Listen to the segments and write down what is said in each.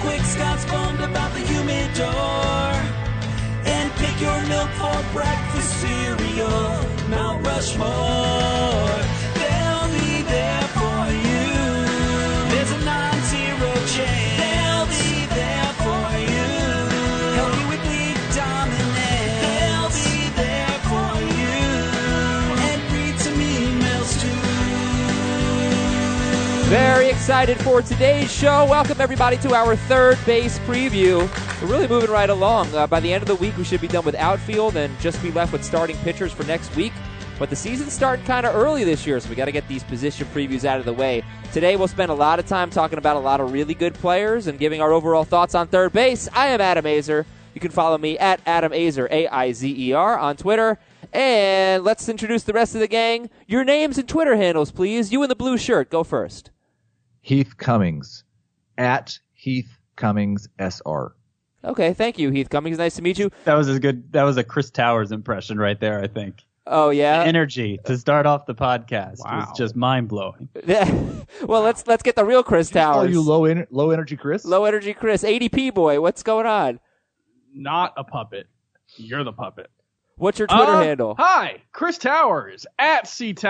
quick, Scott's bummed about the humidor. And pick your milk for breakfast cereal. Mount Rushmore, they'll be there for you. There's a non-zero chance they'll be there for you. Help you with league dominance. They'll be there for you. And read some emails too. Very excited for today's show. Welcome everybody to our third base preview. We're really moving right along. By the end of the week, we should be done with outfield and just be left with starting pitchers for next week. But the season's starting kind of early this year, so we got to get these position previews out of the way. Today, we'll spend a lot of time talking about a lot of really good players and giving our overall thoughts on third base. I am Adam Aizer. You can follow me at Adam Aizer, A-I-Z-E-R, on Twitter. And let's introduce the rest of the gang. Your names and Twitter handles, please. You in the blue shirt, go first. Heath Cummings, at Heath Cummings SR. Okay, thank you, Heath Cummings. Nice to meet you. That was a Chris Towers impression right there, I think. Oh, yeah? Energy to start off the podcast was just mind-blowing. Well, let's get the real Chris Towers. Oh, you low energy Chris? Low energy Chris. ADP boy, what's going on? Not a puppet. You're the puppet. What's your Twitter handle? Hi, Chris Towers, at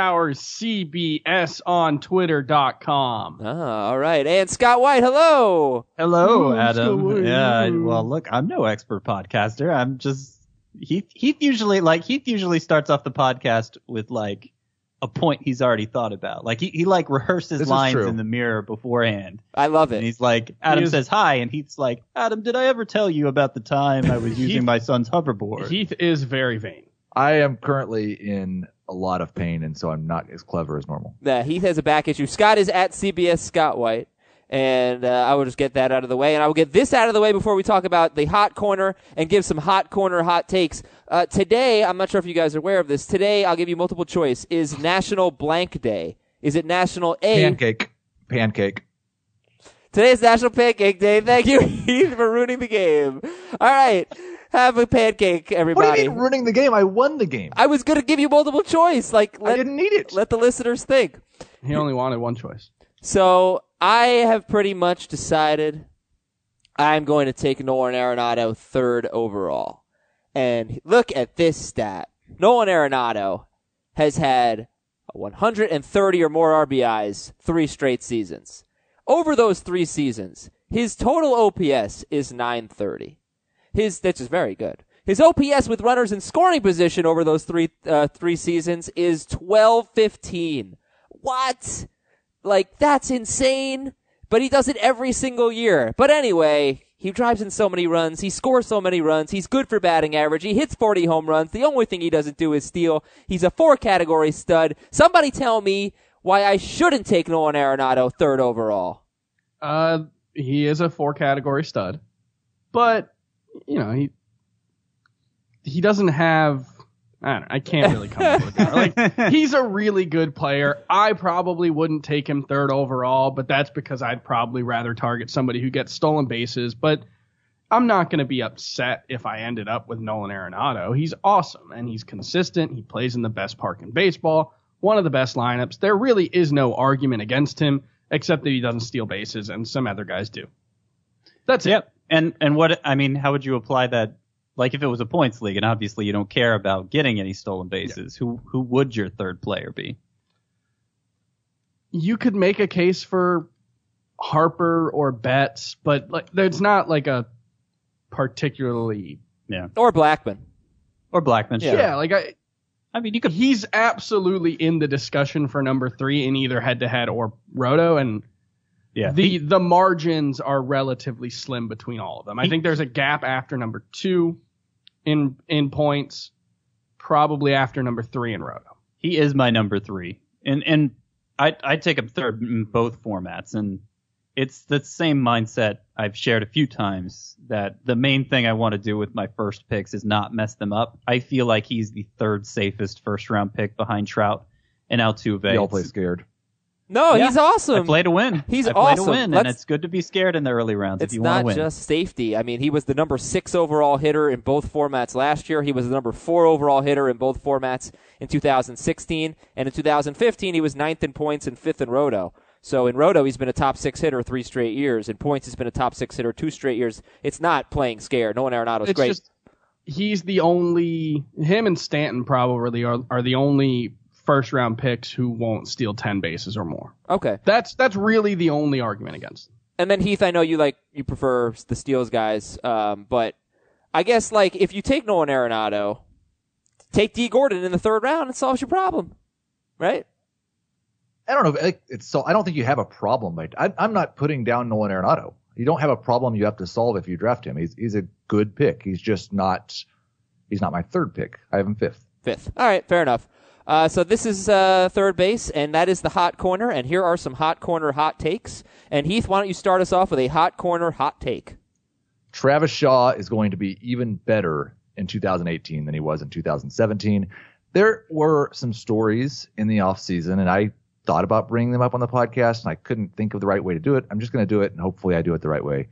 CTowersCBS on Twitter.com. All right. And Scott White, hello. Hello, Adam. Yeah, well, look, I'm no expert podcaster. I'm just Heath usually starts off the podcast with like a point he's already thought about. Like he like rehearses lines in the mirror beforehand. I love it. And he's like, Adam says hi, and Heath's like, Adam, did I ever tell you about the time I was using my son's hoverboard? Heath is very vain. I am currently in a lot of pain, and so I'm not as clever as normal. Yeah, Heath has a back issue. Scott is at CBS Scott White. And I will just get that out of the way. And I will get this out of the way before we talk about the hot corner and give some hot corner hot takes. Today, I'm not sure if you guys are aware of this. Today, I'll give you multiple choice. Is National Blank Day? Is it National A? Pancake. Today is National Pancake Day. Thank you, Heath, for ruining the game. All right. Have a pancake, everybody. What do you mean ruining the game? I won the game. I was going to give you multiple choice. I didn't need it. Let the listeners think. He only wanted one choice. So I have pretty much decided I'm going to take Nolan Arenado third overall. And look at this stat. Nolan Arenado has had 130 or more RBIs 3 straight seasons. Over those 3 seasons, his total OPS is 930. That's just very good. His OPS with runners in scoring position over those three seasons is 1215. What? Like, that's insane, but he does it every single year. But anyway, he drives in so many runs, he scores so many runs, he's good for batting average, he hits 40 home runs, the only thing he doesn't do is steal. He's a 4-category stud. Somebody tell me why I shouldn't take Nolan Arenado third overall. He is a 4-category stud, but, you know, he doesn't have... I can't really come up with it. Like, he's a really good player. I probably wouldn't take him third overall, but that's because I'd probably rather target somebody who gets stolen bases. But I'm not going to be upset if I ended up with Nolan Arenado. He's awesome, and he's consistent. He plays in the best park in baseball, one of the best lineups. There really is no argument against him, except that he doesn't steal bases, and some other guys do. That's it. Yep. And what, I mean, how would you apply that? Like if it was a points league, and obviously you don't care about getting any stolen bases, who would your third player be? You could make a case for Harper or Betts, but like there's not like a particularly or Blackmon. Or Blackmon, sure. Yeah, like I mean, you could. He's absolutely in the discussion for number 3 in either head-to-head or roto, and the margins are relatively slim between all of them. I think there's a gap after number 2 in points, probably after number 3 in roto. He is my number 3, and I'd take him third in both formats, and it's the same mindset I've shared a few times, that the main thing I want to do with my first picks is not mess them up. I feel like he's the third safest first-round pick behind Trout and Altuve. They all play scared. No, he's awesome. I play to win. He's I awesome. play to win, and it's good to be scared in the early rounds if you want to win. It's not just safety. I mean, he was the number 6 overall hitter in both formats last year. He was the number 4 overall hitter in both formats in 2016. And in 2015, he was 9th in points and 5th in roto. So in Roto, he's been a top 6 hitter 3 straight years. In points, he's been a top 6 hitter 2 straight years. It's not playing scared. Nolan Arenado's great. Just, he's the only, him and Stanton probably are the only first-round picks who won't steal 10 bases or more. Okay. That's really the only argument against him. And then Heath, I know you prefer the steals guys, but I guess if you take Nolan Arenado, take D. Gordon in the 3rd round, it solves your problem, right? I don't know. I don't think you have a problem. I'm not putting down Nolan Arenado. You don't have a problem you have to solve if you draft him. He's a good pick. He's just not. He's not my 3rd pick. I have him 5th. 5th. All right, fair enough. So this is 3rd base, and that is the hot corner. And here are some hot corner hot takes. And Heath, why don't you start us off with a hot corner hot take? Travis Shaw is going to be even better in 2018 than he was in 2017. There were some stories in the offseason, and I thought about bringing them up on the podcast, and I couldn't think of the right way to do it. I'm just going to do it, and hopefully I do it the right way.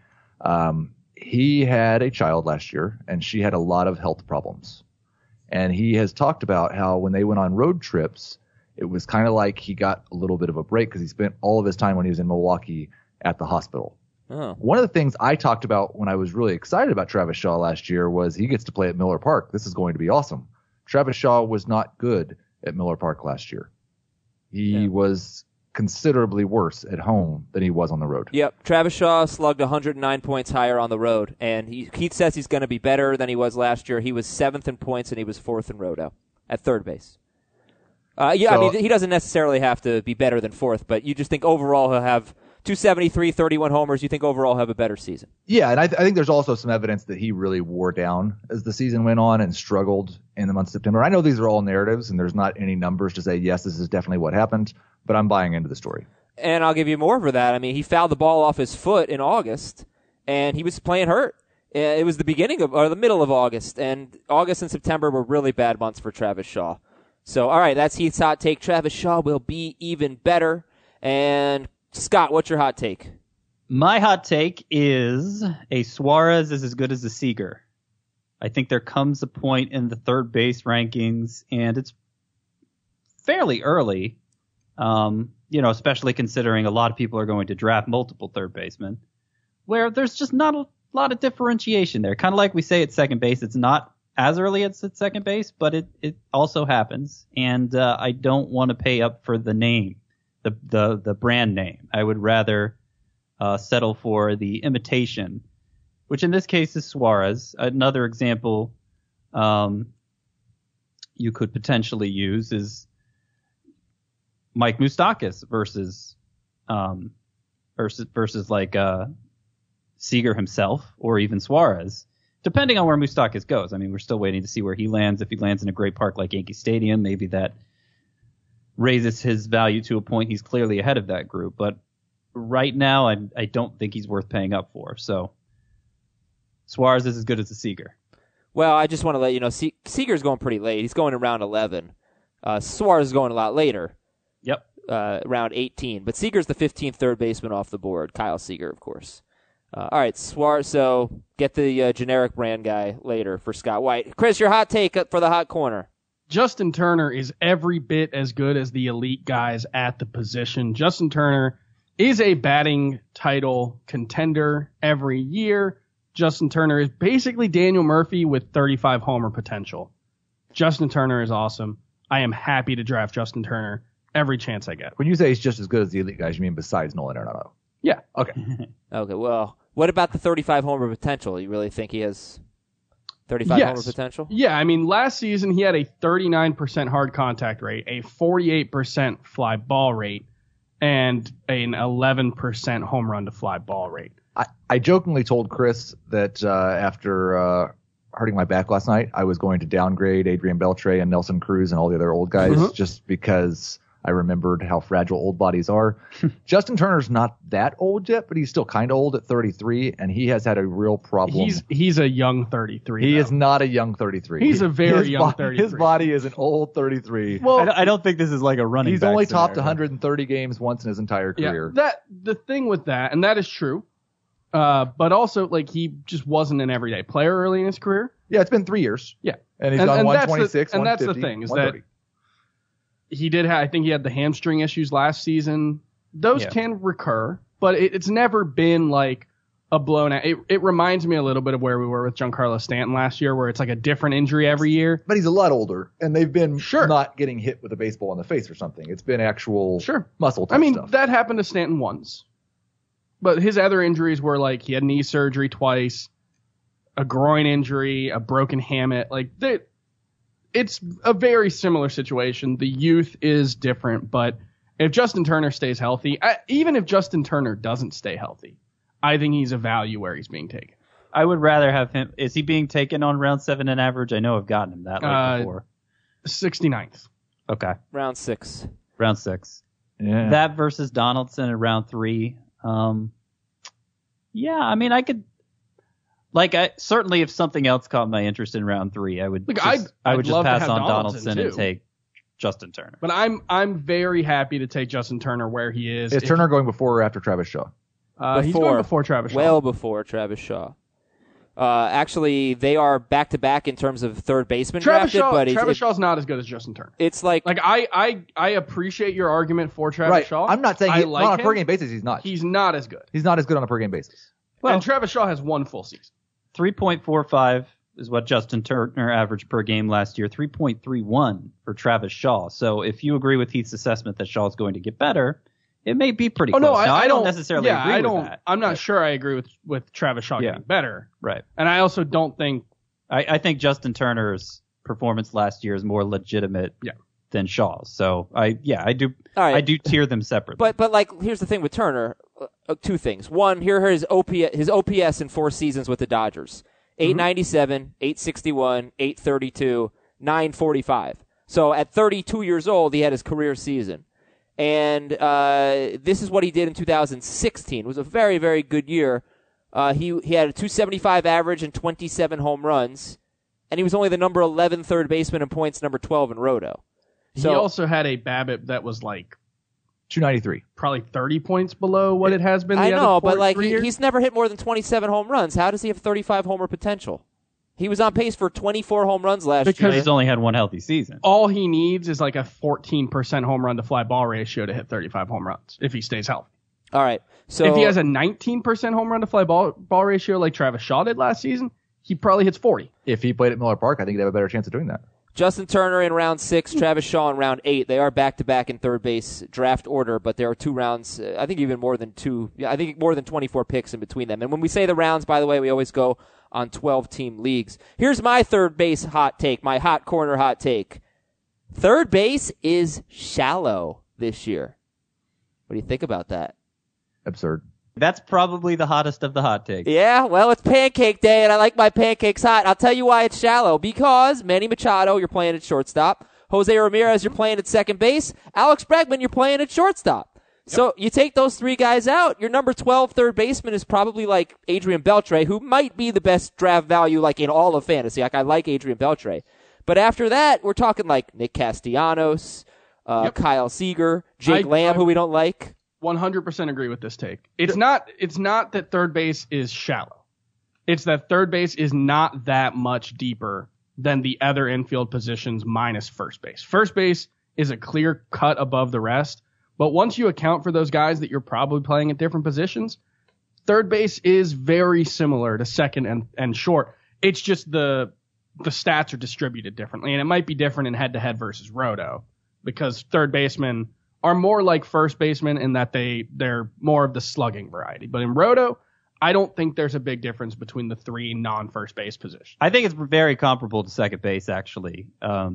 He had a child last year, and she had a lot of health problems. And he has talked about how when they went on road trips, it was kind of like he got a little bit of a break because he spent all of his time when he was in Milwaukee at the hospital. Oh. One of the things I talked about when I was really excited about Travis Shaw last year was he gets to play at Miller Park. This is going to be awesome. Travis Shaw was not good at Miller Park last year. He was considerably worse at home than he was on the road. Yep. Travis Shaw slugged 109 points higher on the road, and Keith says he's going to be better than he was last year. He was 7th in points, and he was 4th in Roto at 3rd base. I mean, he doesn't necessarily have to be better than 4th, but you just think overall he'll have 273, 31 homers. You think overall he'll have a better season. Yeah, and I think there's also some evidence that he really wore down as the season went on and struggled in the month of September. I know these are all narratives, and there's not any numbers to say, yes, this is definitely what happened, but I'm buying into the story. And I'll give you more for that. I mean, he fouled the ball off his foot in August, and he was playing hurt. It was the middle of August, and August and September were really bad months for Travis Shaw. So, all right, that's Heath's hot take. Travis Shaw will be even better. And Scott, what's your hot take? My hot take is a Suarez is as good as a Seager. I think there comes a point in the 3rd base rankings, and it's fairly early, especially considering a lot of people are going to draft multiple 3rd basemen, where there's just not a lot of differentiation there. Kind of like we say at 2nd base, it's not as early as at 2nd base, but it also happens, and I don't want to pay up for the name. The brand name. I would rather settle for the imitation, which in this case is Suarez. Another example you could potentially use is Mike Moustakas versus Seager himself, or even Suarez, depending on where Moustakas goes. I mean, we're still waiting to see where he lands. If he lands in a great park like Yankee Stadium, maybe that raises his value to a point he's clearly ahead of that group. But right now, I don't think he's worth paying up for. So Suarez is as good as a Seager. Well, I just want to let you know, Seager's going pretty late. He's going in round 11. Suarez is going a lot later. Yep. Round 18. But Seager's the 15th 3rd baseman off the board. Kyle Seager, of course. All right, Suarez. So get the generic brand guy later for Scott White. Chris, your hot take for the hot corner. Justin Turner is every bit as good as the elite guys at the position. Justin Turner is a batting title contender every year. Justin Turner is basically Daniel Murphy with 35 homer potential. Justin Turner is awesome. I am happy to draft Justin Turner every chance I get. When you say he's just as good as the elite guys, you mean besides Nolan Arenado? Yeah. Okay. Okay, well, what about the 35 homer potential? You really think he has 35 homer potential? Yeah, I mean, last season he had a 39% hard contact rate, a 48% fly ball rate, and an 11% home run to fly ball rate. I jokingly told Chris that after hurting my back last night, I was going to downgrade Adrian Beltre and Nelson Cruz and all the other old guys just because I remembered how fragile old bodies are. Justin Turner's not that old yet, but he's still kind of old at 33, and he has had a real problem. He's a young 33. He is not a young 33. He's a very young 33. His body is an old 33. Well, I don't think this is like a running He's back only scenario. topped 130 games once in his entire career. Yeah, the thing with that, and that is true, but also like he just wasn't an everyday player early in his career. Yeah, it's been 3 years. Yeah, and he's done 126, and that's the 150, thing is 130. that he did. I think he had the hamstring issues last season those Yeah. can recur, but it's never been like a blown out. It reminds me a little bit of where we were with Giancarlo Stanton last year, where it's like a different injury every year. But he's a lot older, and they've been Sure. not getting hit with a baseball in the face or something. It's been actual Sure. muscle type I mean, stuff. that happened to Stanton once. But his other injuries were like he had knee surgery twice, a groin injury, a broken hamate. Like it's a very similar situation. The youth is different, but if Justin Turner stays healthy, even if Justin Turner doesn't stay healthy, I think he's a value where he's being taken. I would rather have him. Is he being taken on round 7 in average? I know I've gotten him that late before. 69th. Okay, Round 6. round 6. yeah. That versus Donaldson in round 3. Yeah, I mean, I could. Certainly, if something else caught my interest in round 3, I would. Look, I would I'd just love to pass have on Donaldson, Donaldson and too. take Justin Turner. But I'm very happy to take Justin Turner where he is. Is Turner going before or after Travis Shaw? He's going before Travis Shaw. Well before Travis Shaw. Actually, they are back-to-back in terms of third baseman Travis drafted, but Shaw's not as good as Justin Turner. it's like I appreciate your argument for Travis Right. Shaw. I'm not saying I not like on a per him. game basis. He's not. He's not as good. He's not as good on a per game basis. And Travis Shaw has one full season. 3.45 is what Justin Turner averaged per game last year. 3.31 for Travis Shaw. So if you agree with Heath's assessment that Shaw is going to get better, it may be pretty close. No, Now, I don't agree necessarily agree with that. I'm not sure I agree with Travis Shaw Yeah. getting better. Right. And I also don't think I think Justin Turner's performance last year is more legitimate than Shaw's. So I do All right. I do tier them separately. But like here's the thing with Turner, two things. One, here are his OPS in 4 seasons with the Dodgers. 897, 861, 832, 945. So at 32 years old, he had his career season. And this is what he did in 2016. It was a very, very good year. He had a 275 average and 27 home runs, and he was only the number 11 third baseman in points, number 12 in Roto. So, he also had a BABIP that was like 293. probably 30 points below what it has been. I The know, other but like 3 years. he's never hit more than 27 home runs. How does he have 35 homer potential? He was on pace for 24 home runs last Because year. He's only had one healthy season. all he needs is like a 14% home run to fly ball ratio to hit 35 home runs if he stays healthy. All right. So If he has a 19% home run to fly ball ratio like Travis Shaw did last season, he probably hits 40. If he played at Miller Park, I think he'd have a better chance of doing that. Justin Turner in round 6, Travis Shaw in round 8. They are back-to-back in third base draft order, but there are 2 rounds, I think even more than 2. Yeah, I think more than 24 picks in between them. And when we say the rounds, by the way, we always go on 12-team leagues. Here's my third base hot take, my hot corner hot take. Third base is shallow this year. What do you think about that? Absurd. That's probably the hottest of the hot takes. Yeah, well, it's pancake day, and I like my pancakes hot. I'll tell you why it's shallow. Because Manny Machado, you're playing at shortstop. Jose Ramirez, you're playing at second base. Alex Bregman, you're playing at shortstop. So you take those 3 guys out, your number 12 third baseman is probably like Adrian Beltre, who might be the best draft value like in all of fantasy. Like I like Adrian Beltre. But after that, we're talking like Nick Castellanos, Kyle Seager, Jake Lamb, who we don't like. 100% agree with this take. It's not that third base is shallow. It's that third base is not that much deeper than the other infield positions minus first base. First base is a clear cut above the rest, but once you account for those guys that you're probably playing at different positions, third base is very similar to second and short. It's just the stats are distributed differently, and it might be different in head-to-head versus roto because third basemen are more like first basemen in that they're more of the slugging variety. But in roto, I don't think there's a big difference between the 3 non-first base positions. I think it's very comparable to second base, actually,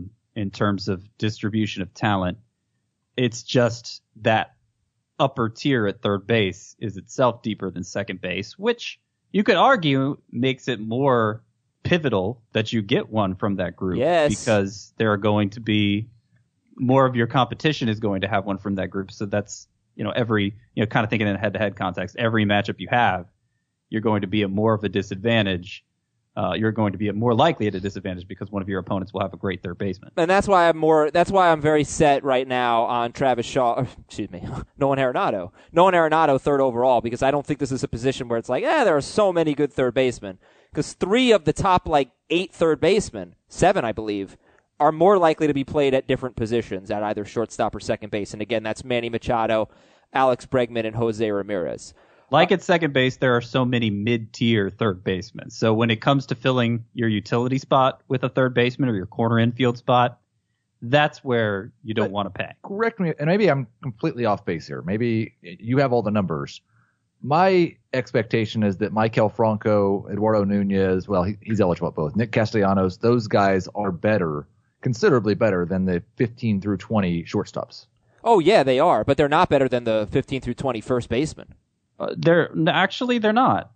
in terms of distribution of talent. It's just that upper tier at third base is itself deeper than second base, which you could argue makes it more pivotal that you get one from that group. Yes. Because there are going to be more of your competition is going to have one from that group. So that's, every, kind of thinking in a head-to-head context, every matchup you have, you're going to be at more of a disadvantage. You're going to be more likely at a disadvantage because one of your opponents will have a great third baseman. And that's why I'm very set right now on Travis Shaw, Nolan Arenado. Nolan Arenado third overall, because I don't think this is a position where it's like, there are so many good third basemen. Because 3 of the top 8 third basemen, 7 I believe, are more likely to be played at different positions at either shortstop or second base. And again, that's Manny Machado, Alex Bregman and Jose Ramirez. Like at second base, there are so many mid-tier third basemen. So when it comes to filling your utility spot with a third baseman or your corner infield spot, that's where you don't want to pay. Correct me, and maybe I'm completely off base here. Maybe you have all the numbers. My expectation is that Michael Franco, Eduardo Nunez, well, he's eligible at both. Nick Castellanos, those guys are better, considerably better than the 15 through 20 shortstops. Oh, yeah, they are, but they're not better than the 15 through 20 first baseman. They're not.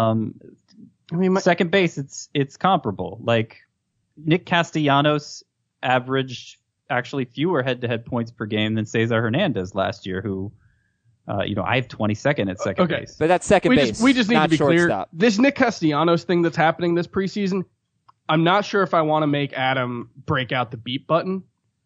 Second base, it's comparable. Like Nick Castellanos averaged actually fewer head-to-head points per game than Cesar Hernandez last year, who, I have 22nd at second base. But that's second base. We just need to be shortstop. clear. This Nick Castellanos thing that's happening this preseason, I'm not sure if I want to make Adam break out the beep button.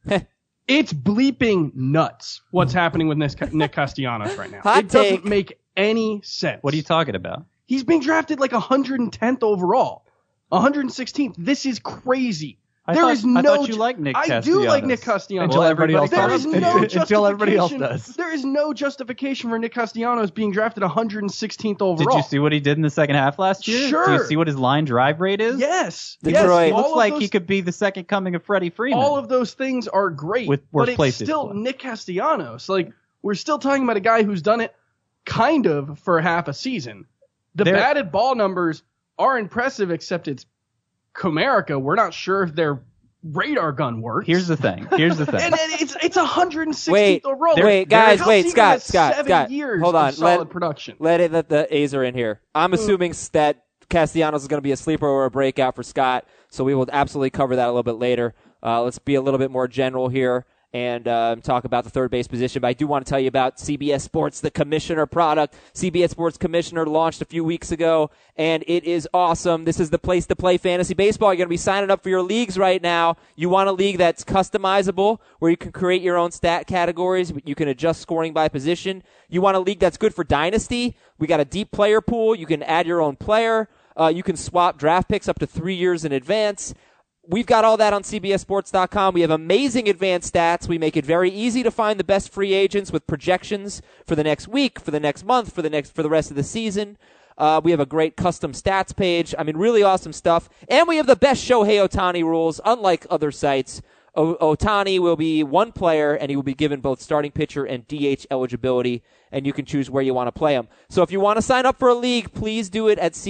It's bleeping nuts what's happening with Nick Castellanos right now. Hot it doesn't take. make any sense. What are you talking about? He's being drafted like 110th overall, 116th. This is crazy. I thought you liked Nick Castellanos. I do like Nick Castellanos. Until everybody else There does. is no Until everybody else justification. does. There is no justification for Nick Castellanos being drafted 116th overall. Did you see what he did in the second half last year? Sure. Do you see what his line drive rate is? Yes. Detroit. He looks All of like those- he could be the second coming of Freddie Freeman. All of those things are great, With worse but it's places. still Nick Castellanos. Like, we're still talking about a guy who's done it kind of for half a season. The There- batted ball numbers are impressive, except it's Comerica. We're not sure if their radar gun works. Here's the thing. and it's 116th Wait, overall. wait, guys, Kyle wait, Seager has Scott, 7 years hold on, of solid production. Let the A's are in here. I'm assuming that Castellanos is going to be a sleeper or a breakout for Scott, so we will absolutely cover that a little bit later. Let's be a little bit more general here and talk about the third base position. But I do want to tell you about CBS Sports, the Commissioner product. CBS Sports Commissioner launched a few weeks ago, and it is awesome. This is the place to play fantasy baseball. You're going to be signing up for your leagues right now. You want a league that's customizable, where you can create your own stat categories. You can adjust scoring by position. You want a league that's good for dynasty. We got a deep player pool. You can add your own player. You can swap draft picks up to 3 years in advance. We've got all that on CBSSports.com. We have amazing advanced stats. We make it very easy to find the best free agents with projections for the next week, for the next month, for the rest of the season. We have a great custom stats page. I mean, really awesome stuff. And we have the best Shohei Ohtani rules, unlike other sites. Ohtani will be one player, and he will be given both starting pitcher and DH eligibility, and you can choose where you want to play him. So if you want to sign up for a league, please do it at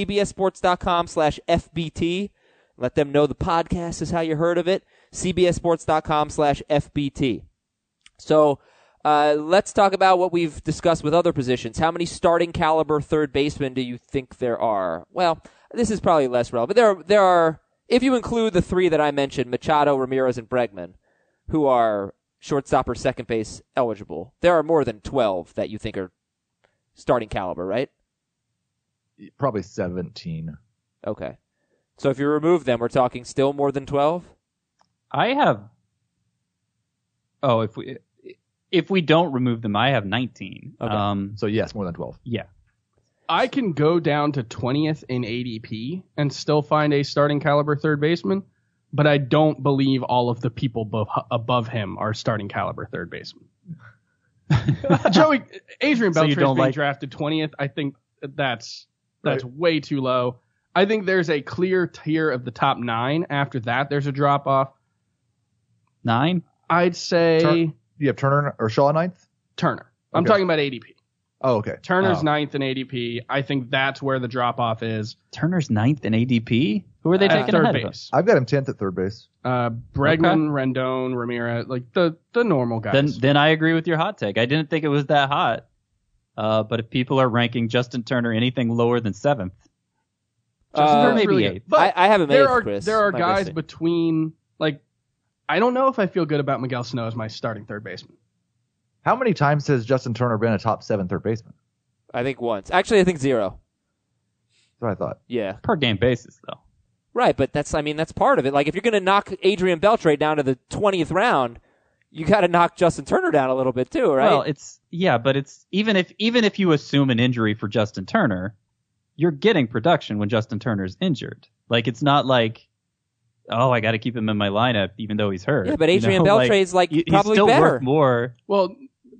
cbssports.com/FBT. Let them know the podcast is how you heard of it. cbssports.com/FBT. So let's talk about what we've discussed with other positions. How many starting caliber third basemen do you think there are? Well, this is probably less relevant. There are, if you include the three that I mentioned, Machado, Ramirez, and Bregman, who are shortstop or second base eligible, there are more than 12 that you think are starting caliber, right? Probably 17. Okay. So if you remove them, we're talking still more than 12? I have. Oh, if we don't remove them, I have 19. Okay. So yes, more than 12. Yeah. I can go down to 20th in ADP and still find a starting caliber third baseman, but I don't believe all of the people above him are starting caliber third baseman. Adrian So you Beltre don't being like- drafted 20th. I think that's way too low. I think there's a clear tier of the top 9. After that, there's a drop off. 9? I'd say You have Turner or Shaw ninth? Turner. I'm Okay. talking about ADP. Oh, okay. Turner's Oh. 9th in ADP. I think that's where the drop off is. Turner's 9th in ADP? Who are they At taking third ahead of base. I've got him 10th at third base. Bregman, Rendon, Ramirez, like the normal guys. Then I agree with your hot take. I didn't think it was that hot. But if people are ranking Justin Turner anything lower than 7th, Turner's maybe really 8th. good. But I have him there 8th, are Chris. there are Am I guys missing? between, like, I don't know if I feel good about Miguel Sano as my starting third baseman. How many times has Justin Turner been a top 7 third baseman? I think once. Actually, I think 0. That's what I thought. Yeah. per game basis, though. Right, but that's part of it. Like, if you're going to knock Adrian Beltre down to the 20th round, you got to knock Justin Turner down a little bit too, right? Well, but it's even if you assume an injury for Justin Turner, you're getting production when Justin Turner's injured. Like, it's not like, oh, I got to keep him in my lineup even though he's hurt. Yeah, but Adrian Beltre's he's probably still better. worth more. Well,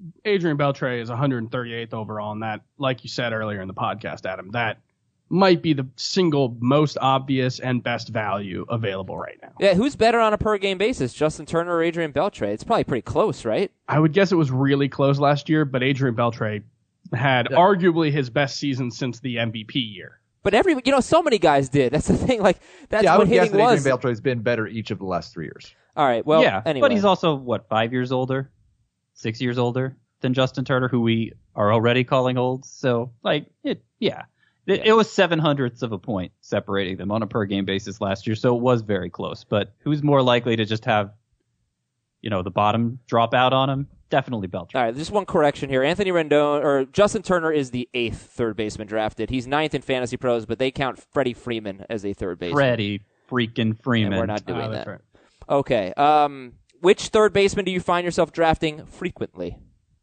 Adrian Beltre is 138th overall, and that, like you said earlier in the podcast, Adam, that might be the single most obvious and best value available right now. Yeah, who's better on a per-game basis, Justin Turner or Adrian Beltre? It's probably pretty close, right? I would guess it was really close last year, but Adrian Beltre had arguably his best season since the MVP year. But so many guys did. That's the thing. Like, that's I what would guess hitting that was. Adrian Beltre has been better each of the last 3 years. All right, well, yeah, anyway. but he's also, 5 years older? 6 years older than Justin Turner, who we are already calling old. So, It was 0.07 of a point separating them on a per-game basis last year, so it was very close. But who's more likely to just have, the bottom drop out on him? Definitely Beltre. All right, just one correction here. Anthony Rendon, or Justin Turner is the 8th third baseman drafted. He's 9th in Fantasy Pros, but they count Freddie Freeman as a third baseman. Freddie freaking Freeman. And we're not doing that. Right. Okay. Which third baseman do you find yourself drafting frequently?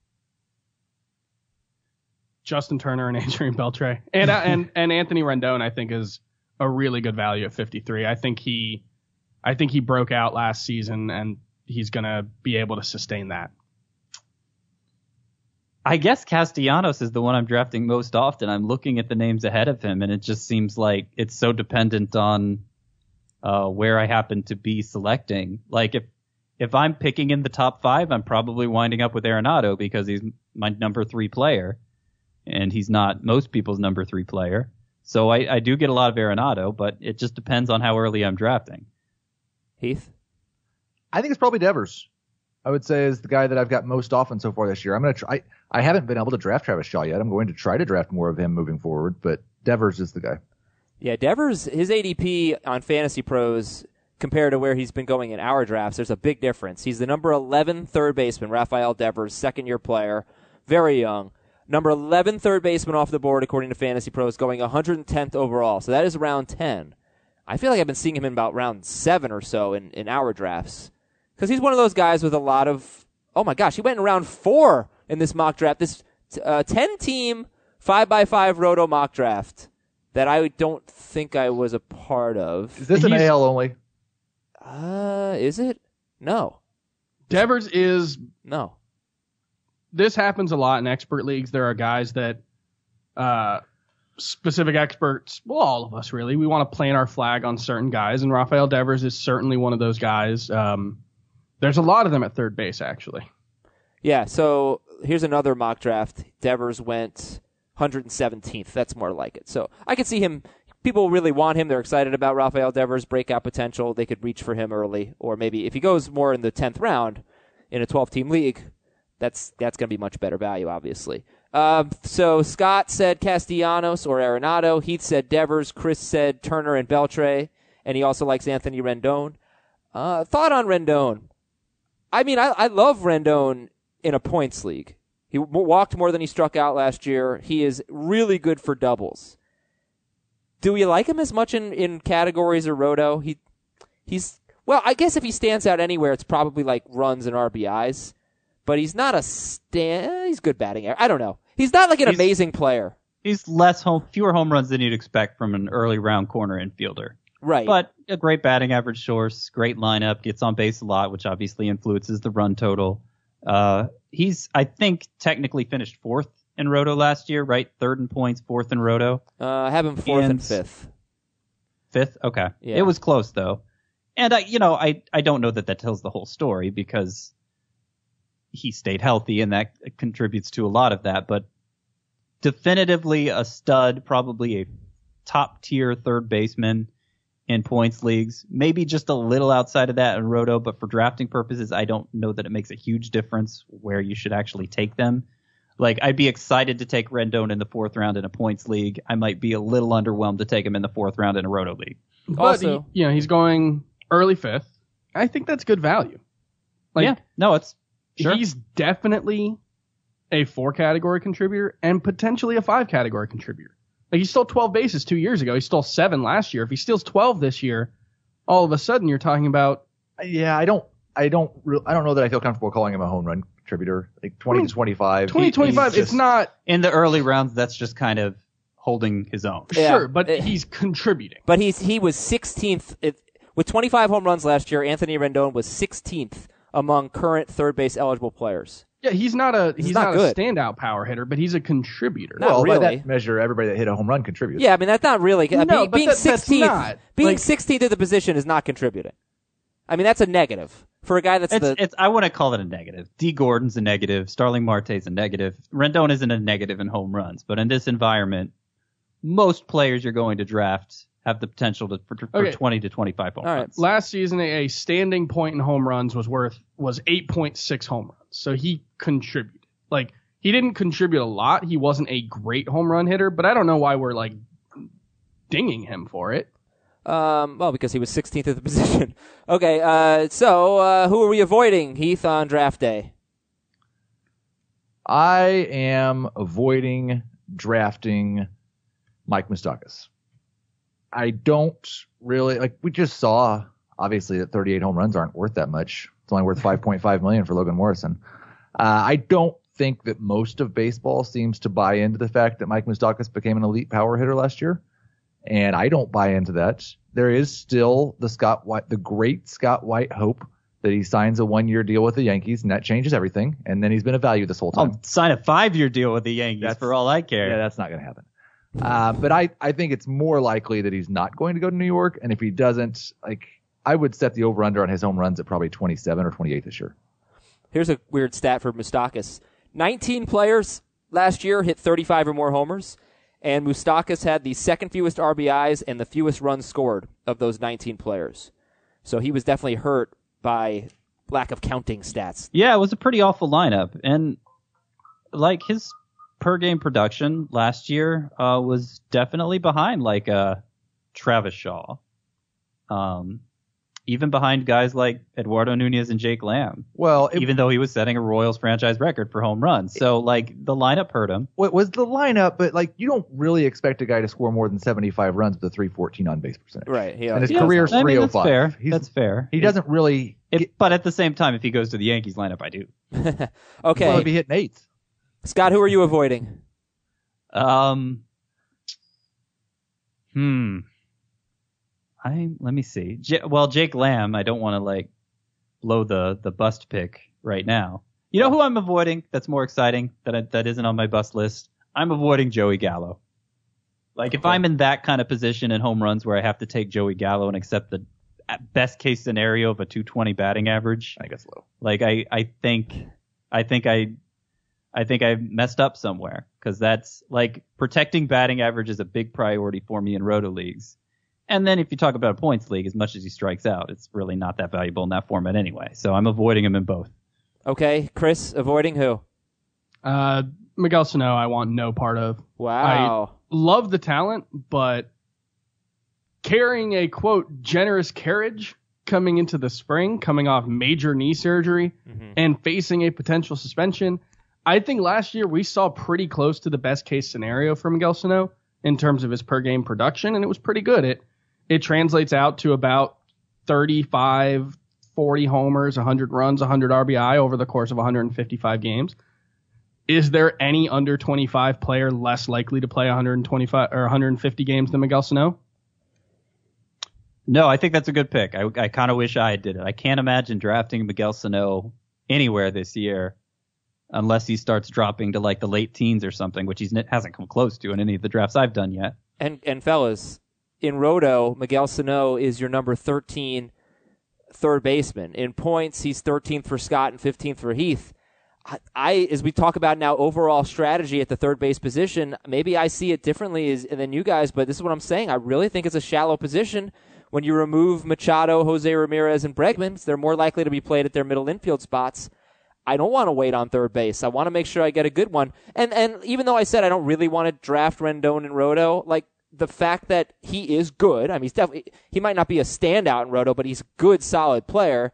Justin Turner and Adrian Beltre. And Anthony Rendon, I think, is a really good value at 53. I think he broke out last season, and he's going to be able to sustain that. I guess Castellanos is the one I'm drafting most often. I'm looking at the names ahead of him, and it just seems like it's so dependent on where I happen to be selecting. Like, if I'm picking in the top 5, I'm probably winding up with Arenado because he's my number 3 player, and he's not most people's number 3 player. So I do get a lot of Arenado, but it just depends on how early I'm drafting. Heath? I think it's probably Devers. I would say is the guy that I've got most often so far this year. I'm going to try. I haven't been able to draft Travis Shaw yet. I'm going to try to draft more of him moving forward, but Devers is the guy. Yeah, Devers, his ADP on Fantasy Pros compared to where he's been going in our drafts, there's a big difference. He's the number 11 third baseman, Rafael Devers, second-year player, very young. Number 11 third baseman off the board, according to Fantasy Pros, going 110th overall. So that is round 10. I feel like I've been seeing him in about round 7 or so in our drafts. Because he's one of those guys with a lot of... Oh, my gosh, he went in round 4 in this mock draft. This 10-team, 5x5 roto mock draft that I don't think I was a part of. Is this an AL only? Is it? No. Devers is... No. This happens a lot in expert leagues. There are guys that specific experts, well, all of us really, we want to plant our flag on certain guys, and Rafael Devers is certainly one of those guys. There's a lot of them at third base, actually. Yeah, so here's another mock draft. Devers went 117th. That's more like it. So I could see him. People really want him. They're excited about Rafael Devers' breakout potential. They could reach for him early. Or maybe if he goes more in the 10th round in a 12-team league, that's going to be much better value, obviously. So Scott said Castellanos or Arenado. Heath said Devers. Chris said Turner and Beltre. And he also likes Anthony Rendon. Thought on Rendon. I mean, I love Rendon in a points league. He walked more than he struck out last year. He is really good for doubles. Do we like him as much in categories or roto? He's well, I guess if he stands out anywhere, it's probably like runs and RBIs. But he's not he's good batting average. I don't know. He's not like an amazing player. He's fewer home runs than you'd expect from an early round corner infielder. Right. But a great batting average source, great lineup, gets on base a lot, which obviously influences the run total. He's, I think, technically finished 4th in Roto last year, right? 3rd in points, 4th in Roto. I have him 4th and 5th. 5th? Okay. Yeah. It was close, though. And, I don't know that tells the whole story because he stayed healthy, and that contributes to a lot of that. But definitively a stud, probably a top-tier third baseman in points leagues, maybe just a little outside of that in Roto, but for drafting purposes, I don't know that it makes a huge difference where you should actually take them. Like, I'd be excited to take Rendon in the 4th round in a points league. I might be a little underwhelmed to take him in the 4th round in a Roto league. But Also, he's going early 5th. I think that's good value. Yeah, no, it's sure. He's definitely a 4-category contributor and potentially a 5-category contributor. Like, he stole 12 bases 2 years ago. He stole 7 last year. If he steals 12 this year, all of a sudden you're talking about. Yeah, I don't know that I feel comfortable calling him a home run contributor. Like 20 to 25. 20-25, it's not. In the early rounds, that's just kind of holding his own. Yeah. Sure, but he's contributing. But he was 16th with 25 home runs last year. Anthony Rendon was 16th among current third base eligible players. Yeah, he's not a good. standout power hitter, but he's a contributor. Not Well, really. by that measure, everybody that hit a home run contributes. Yeah, I mean that's not really. No, but being that's 16th, not. being Like- 16th at the position is not contributing. I mean that's a negative for a guy that's It's I wouldn't call it a negative. D. Gordon's a negative. Starling Marte's a negative. Rendon isn't a negative in home runs, but in this environment, most players you're going to draft have the potential for Okay. 20 to 25 home All right. runs. Last season, a standing point in home runs was 8.6 home runs. So he contributed. Like, he didn't contribute a lot. He wasn't a great home run hitter, but I don't know why we're like dinging him for it. well because he was 16th at the position. Okay, so who are we avoiding, Heath, on draft day? I am avoiding drafting Mike Moustakas. I don't really like. We just saw obviously that 38 home runs aren't worth that much. It's only worth $5.5 million for Logan Morrison. I don't think that most of baseball seems to buy into the fact that Mike Moustakas became an elite power hitter last year, and I don't buy into that. There is still the great Scott White hope that he signs a 1-year deal with the Yankees, and that changes everything. And then he's been a value this whole time. I'll sign a 5-year deal with the Yankees for all I care. Yeah, that's not going to happen. But I think it's more likely that he's not going to go to New York. And if he doesn't, I would set the over-under on his home runs at probably 27 or 28 this year. Here's a weird stat for Moustakas. 19 players last year hit 35 or more homers, and Moustakas had the second fewest RBIs and the fewest runs scored of those 19 players. So he was definitely hurt by lack of counting stats. Yeah, it was a pretty awful lineup. And like his per game production last year was definitely behind like Travis Shaw. Even behind guys like Eduardo Nunez and Jake Lamb. Well, Even though he was setting a Royals franchise record for home runs. So like the lineup hurt him. what was the lineup? But you don't really expect a guy to score more than 75 runs with a 314 on base percentage. Right. And his Yeah, career's I mean, 305. that's fair. He's- That's fair. He doesn't really. But at the same time, if he goes to the Yankees lineup, I do. Okay. Well, be hitting eighth. Scott, who are you avoiding? Let me see. Jake Lamb, I don't want to like blow the bust pick right now. You know who I'm avoiding? That's more exciting. That isn't on my bust list. I'm avoiding Joey Gallo. Like if I'm in that kind of position in home runs where I have to take Joey Gallo and accept the best case scenario of a 220 batting average, I think that's low. like I think I messed up somewhere, because that's like protecting batting average is a big priority for me in roto leagues. And then if you talk about a points league, as much as he strikes out, it's really not that valuable in that format anyway. So I'm avoiding him in both. Okay. Chris, avoiding who? Miguel Sano, I want no part of. Wow. Love the talent, but carrying a, quote, generous carriage coming into the spring, coming off major knee surgery, and facing a potential suspension. I think last year we saw pretty close to the best case scenario for Miguel Sano in terms of his per game production, and it was pretty good. It translates out to about 35, 40 homers, 100 runs, 100 RBI over the course of 155 games. Is there any under 25 player less likely to play 125 or 150 games than Miguel Sano? No, I think that's a good pick. I kind of wish I did it. I can't imagine drafting Miguel Sano anywhere this year unless he starts dropping to like the late teens or something, which he hasn't come close to in any of the drafts I've done yet. And fellas, in Roto, Miguel Sano is your number 13 third baseman. In points, he's 13th for Scott and 15th for Heath. As we talk about now overall strategy at the third base position, maybe I see it differently than you guys, but this is what I'm saying. I really think it's a shallow position. When you remove Machado, Jose Ramirez, and Bregman, they're more likely to be played at their middle infield spots. I don't want to wait on third base. I want to make sure I get a good one. And even though I said I don't really want to draft Rendon and Roto, like the fact that he is good, I mean, he might not be a standout in Roto, but he's a good, solid player.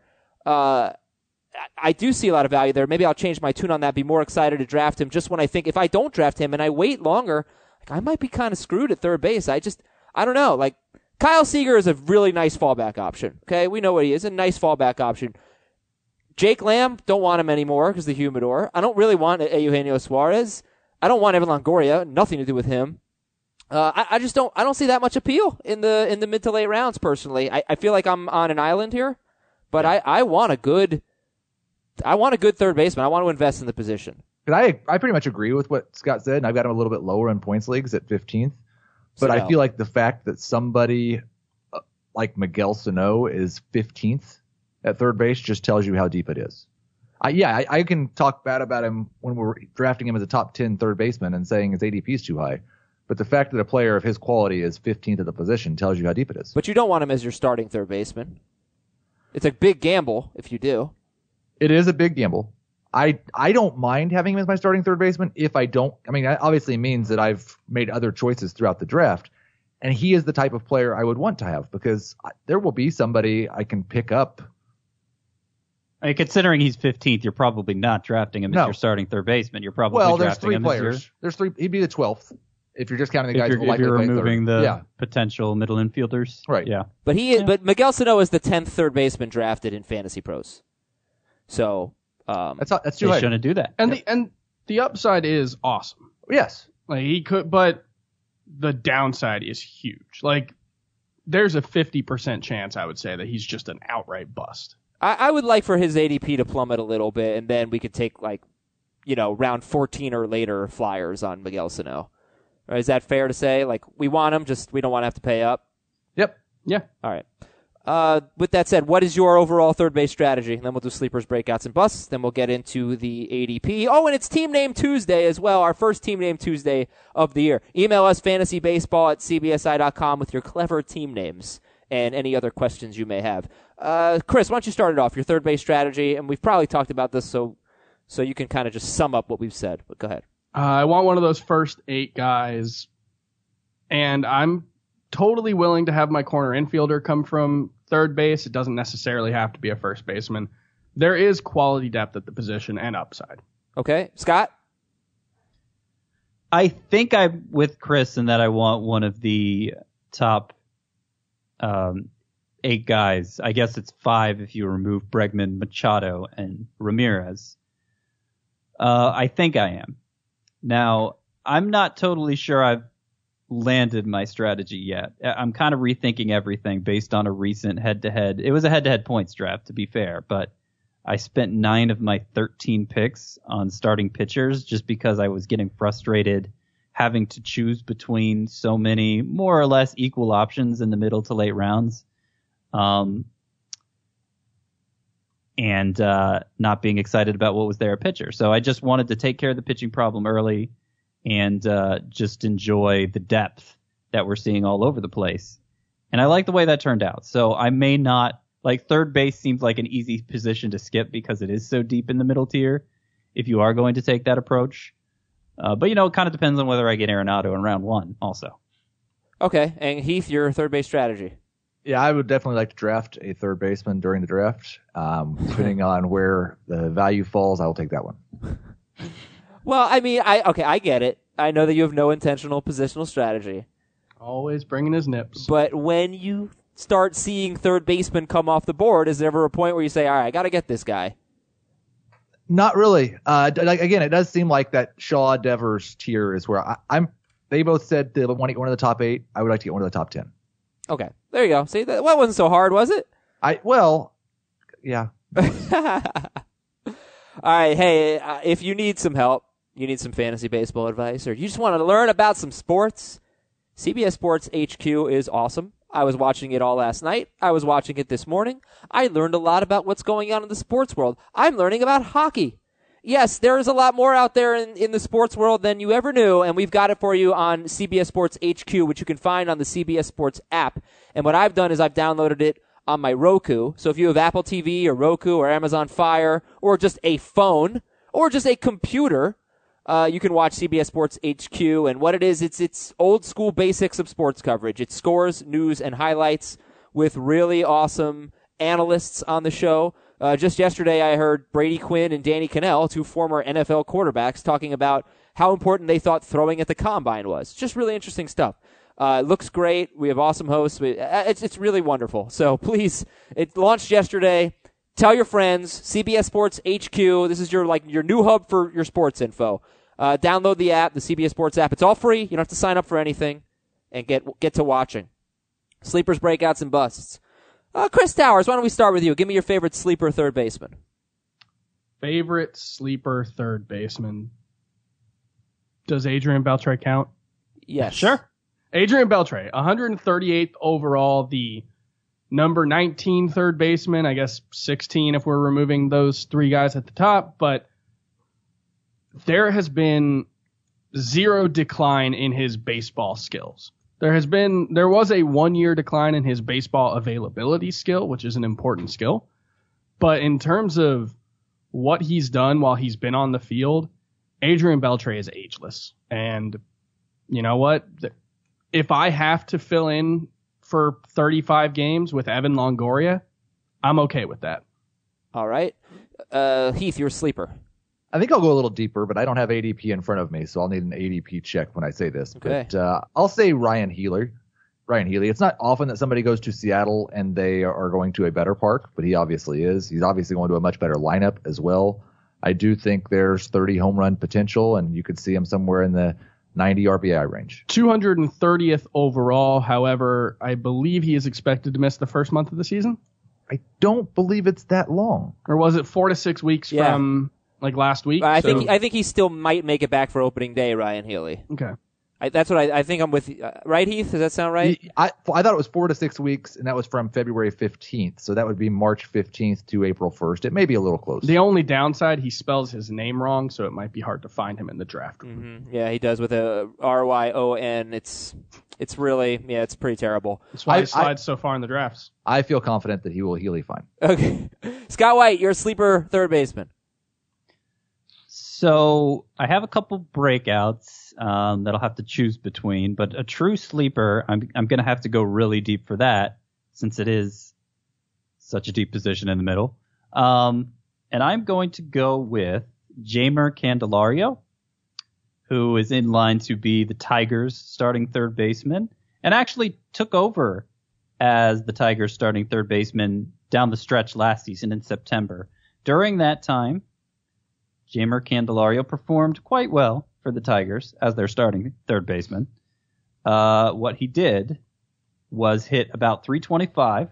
I do see a lot of value there. Maybe I'll change my tune on that, be more excited to draft him just when I think if I don't draft him and I wait longer, I might be kind of screwed at third base. I don't know. Like, Kyle Seager is a really nice fallback option. Okay, we know what he is, a nice fallback option. Jake Lamb, don't want him anymore because the humidor. I don't really want Eugenio Suarez. I don't want Evan Longoria. Nothing to do with him. I just don't. I don't see that much appeal in the mid to late rounds. Personally, I feel like I'm on an island here, but I want a good I want a good third baseman. I want to invest in the position. I pretty much agree with what Scott said, and I've got him a little bit lower in points leagues at 15th. But I feel like the fact that somebody like Miguel Sano is 15th at third base just tells you how deep it is. I can talk bad about him when we're drafting him as a top 10 third baseman and saying his ADP is too high. But the fact that a player of his quality is 15th at the position tells you how deep it is. But you don't want him as your starting third baseman. It's a big gamble if you do. It is a big gamble. I don't mind having him as my starting third baseman if I don't. I mean, that obviously means that I've made other choices throughout the draft. And he is the type of player I would want to have because there will be somebody I can pick up. I mean, considering he's 15th, you're probably not drafting him as your starting third baseman. You're probably there's drafting three him players. as your... There's three. He'd be the 12th if you're just counting the guys who if likely you're play removing third. the potential middle infielders. Right. Yeah. But but Miguel Sano is the 10th third baseman drafted in Fantasy Pros. So that's too they high. shouldn't do that. And the upside is awesome. Yes. Like he could, but the downside is huge. Like there's a 50% chance I would say that he's just an outright bust. I would like for his ADP to plummet a little bit, and then we could take round 14 or later flyers on Miguel Sano. Or is that fair to say? Like we want him, just we don't want to have to pay up. Yep. Yeah. All right. With that said, what is your overall third base strategy? And then we'll do sleepers, breakouts, and busts. Then we'll get into the ADP. Oh, and it's Team Name Tuesday as well, our first Team Name Tuesday of the year. Email us fantasybaseball@cbsi.com with your clever team names and any other questions you may have. Chris, why don't you start it off, your third base strategy? And we've probably talked about this, so you can kind of just sum up what we've said. But go ahead. I want one of those first 8 guys, and I'm totally willing to have my corner infielder come from third base. It doesn't necessarily have to be a first baseman. There is quality depth at the position and upside. Okay. Scott? I think I'm with Chris in that I want one of the top 8 guys. I guess it's 5 if you remove Bregman, Machado, and Ramirez. I think I am. Now, I'm not totally sure I've landed my strategy yet. I'm kind of rethinking everything based on a recent head-to-head. It was a head-to-head points draft, to be fair, but I spent 9 of my 13 picks on starting pitchers just because I was getting frustrated having to choose between so many more or less equal options in the middle to late rounds. And not being excited about what was there at pitcher. So I just wanted to take care of the pitching problem early and just enjoy the depth that we're seeing all over the place. And I like the way that turned out. So I may not, like third base seems like an easy position to skip because it is so deep in the middle tier if you are going to take that approach. But, it kind of depends on whether I get Arenado in round 1 also. Okay. And Heath, your third base strategy? Yeah, I would definitely like to draft a third baseman during the draft. Depending on where the value falls, I will take that one. Well, I mean, I get it. I know that you have no intentional positional strategy. Always bringing his nips. But when you start seeing third baseman come off the board, is there ever a point where you say, all right, I got to get this guy? Not really. Again, it does seem like that Shaw Devers tier is where I'm. They both said they want to get one of the top 8. I would like to get one of the top 10. Okay, there you go. See, that wasn't so hard, was it? Yeah. All right, hey, if you need some help, you need some fantasy baseball advice, or you just want to learn about some sports, CBS Sports HQ is awesome. I was watching it all last night. I was watching it this morning. I learned a lot about what's going on in the sports world. I'm learning about hockey. Yes, there is a lot more out there in the sports world than you ever knew, and we've got it for you on CBS Sports HQ, which you can find on the CBS Sports app. And what I've done is I've downloaded it on my Roku. So if you have Apple TV or Roku or Amazon Fire or just a phone or just a computer, you can watch CBS Sports HQ. And what it is, it's old school basics of sports coverage. It's scores, news, and highlights with really awesome analysts on the show. Just yesterday, I heard Brady Quinn and Danny Cannell, 2 former NFL quarterbacks, talking about how important they thought throwing at the combine was. Just really interesting stuff. It looks great. We have awesome hosts. It's really wonderful. So please, it launched yesterday. Tell your friends. CBS Sports HQ. This is your new hub for your sports info. Download the app, the CBS Sports app. It's all free. You don't have to sign up for anything, and get to watching. Sleepers, breakouts, and busts. Chris Towers, why don't we start with you? Give me your favorite sleeper third baseman. favorite sleeper third baseman. Does Adrian Beltre count? Yes. Sure. Adrian Beltre, 138th overall, the number 19 third baseman, I guess 16 if we're removing those three guys at the top, but there has been zero decline in his baseball skills. There was a 1-year decline in his baseball availability skill, which is an important skill. But in terms of what he's done while he's been on the field, Adrian Beltre is ageless. And you know what? If I have to fill in for 35 games with Evan Longoria, I'm okay with that. All right. Heath, you're a sleeper. I think I'll go a little deeper, but I don't have ADP in front of me, so I'll need an ADP check when I say this. Okay. But I'll say Ryan Healy. It's not often that somebody goes to Seattle and they are going to a better park, but he obviously is. He's obviously going to a much better lineup as well. I do think there's 30 home run potential, and you could see him somewhere in the 90 RBI range. 230th overall. However, I believe he is expected to miss the first month of the season. I don't believe it's that long. Or was it 4 to 6 weeks from like last week? I think he still might make it back for opening day, Ryan Healy. Okay. That's what I think I'm with. Right, Heath? Does that sound right? I thought it was 4 to 6 weeks, and that was from February 15th. So that would be March 15th to April 1st. It may be a little close. The only downside, he spells his name wrong, so it might be hard to find him in the draft. Mm-hmm. Yeah, he does with a RYON. It's really, it's pretty terrible. That's why he slides so far in the drafts. I feel confident that he will Healy fine. Okay. Scott White, you're a sleeper third baseman. So I have a couple breakouts that I'll have to choose between, but a true sleeper, I'm going to have to go really deep for that since it is such a deep position in the middle. And I'm going to go with Jeimer Candelario, who is in line to be the Tigers' starting third baseman, and actually took over as the Tigers' starting third baseman down the stretch last season in September. During that time, Jeimer Candelario performed quite well for the Tigers as their starting third baseman. What he did was hit about 325.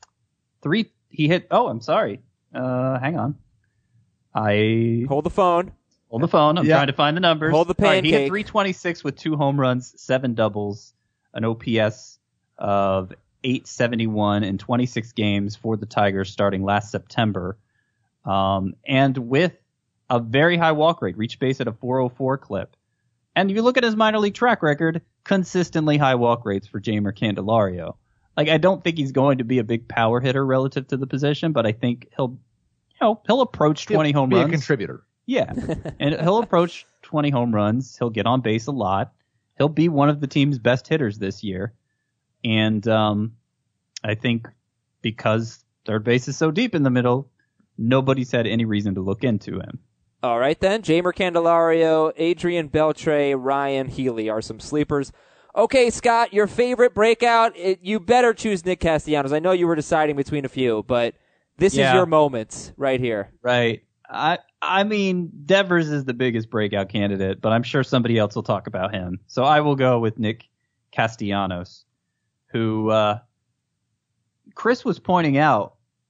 Hang on. Hold the phone. Hold the phone. I'm trying to find the numbers. Hold the pancake. He hit 326 with 2 home runs, 7 doubles, an OPS of 871 in 26 games for the Tigers starting last September. And with a very high walk rate, reached base at a 404 clip. And if you look at his minor league track record, consistently high walk rates for Jeimer Candelario. Like, I don't think he's going to be a big power hitter relative to the position, but I think he'll approach 20 home runs. Be a contributor. Yeah. And he'll approach 20 home runs. He'll get on base a lot. He'll be one of the team's best hitters this year. And I think because third base is so deep in the middle, nobody's had any reason to look into him. All right, then. Jeimer Candelario, Adrian Beltre, Ryan Healy are some sleepers. Okay, Scott, your favorite breakout. You better choose Nick Castellanos. I know you were deciding between a few, but this is your moment right here. Right. I mean, Devers is the biggest breakout candidate, but I'm sure somebody else will talk about him. So I will go with Nick Castellanos, who Chris was pointing out,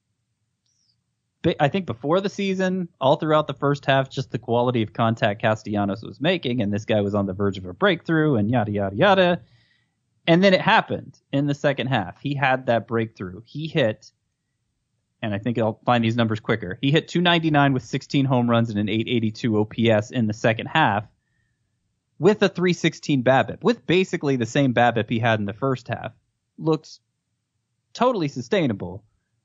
I think before the season, all throughout the first half, just the quality of contact Castellanos was making, and this guy was on the verge of a breakthrough, and yada, yada, yada. And then it happened in the second half. He had that breakthrough. He hit, and I think I'll find these numbers quicker, he hit 299 with 16 home runs and an 882 OPS in the second half with a 316 BABIP, with basically the same BABIP he had in the first half. Looks totally sustainable.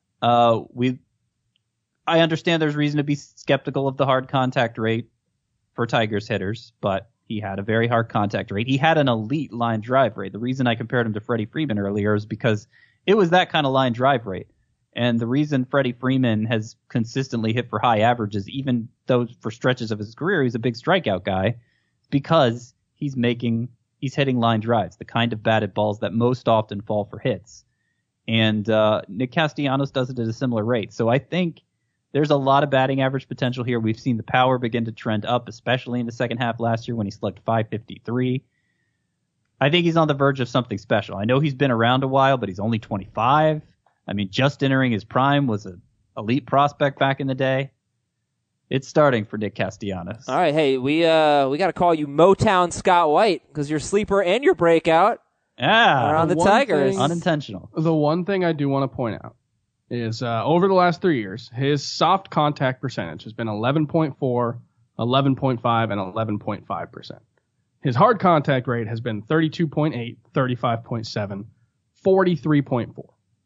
I understand there's reason to be skeptical of the hard contact rate for Tigers hitters, but he had a very hard contact rate. He had an elite line drive rate. The reason I compared him to Freddie Freeman earlier is because it was that kind of line drive rate. And the reason Freddie Freeman has consistently hit for high averages, even though for stretches of his career he's a big strikeout guy, because he's hitting line drives, the kind of batted balls that most often fall for hits. And Nick Castellanos does it at a similar rate. So I think there's a lot of batting average potential here. We've seen the power begin to trend up, especially in the second half last year when he slugged .553. I think he's on the verge of something special. I know he's been around a while, but he's only 25. I mean, just entering his prime, was an elite prospect back in the day. It's starting for Nick Castellanos. All right, hey, we got to call you Motown Scott White because your sleeper and your breakout are on the one Tigers. thing- Unintentional. The one thing I do want to point out is over the last 3 years, his soft contact percentage has been 11.4, 11.5, and 11.5%. His hard contact rate has been 32.8, 35.7, 43.4.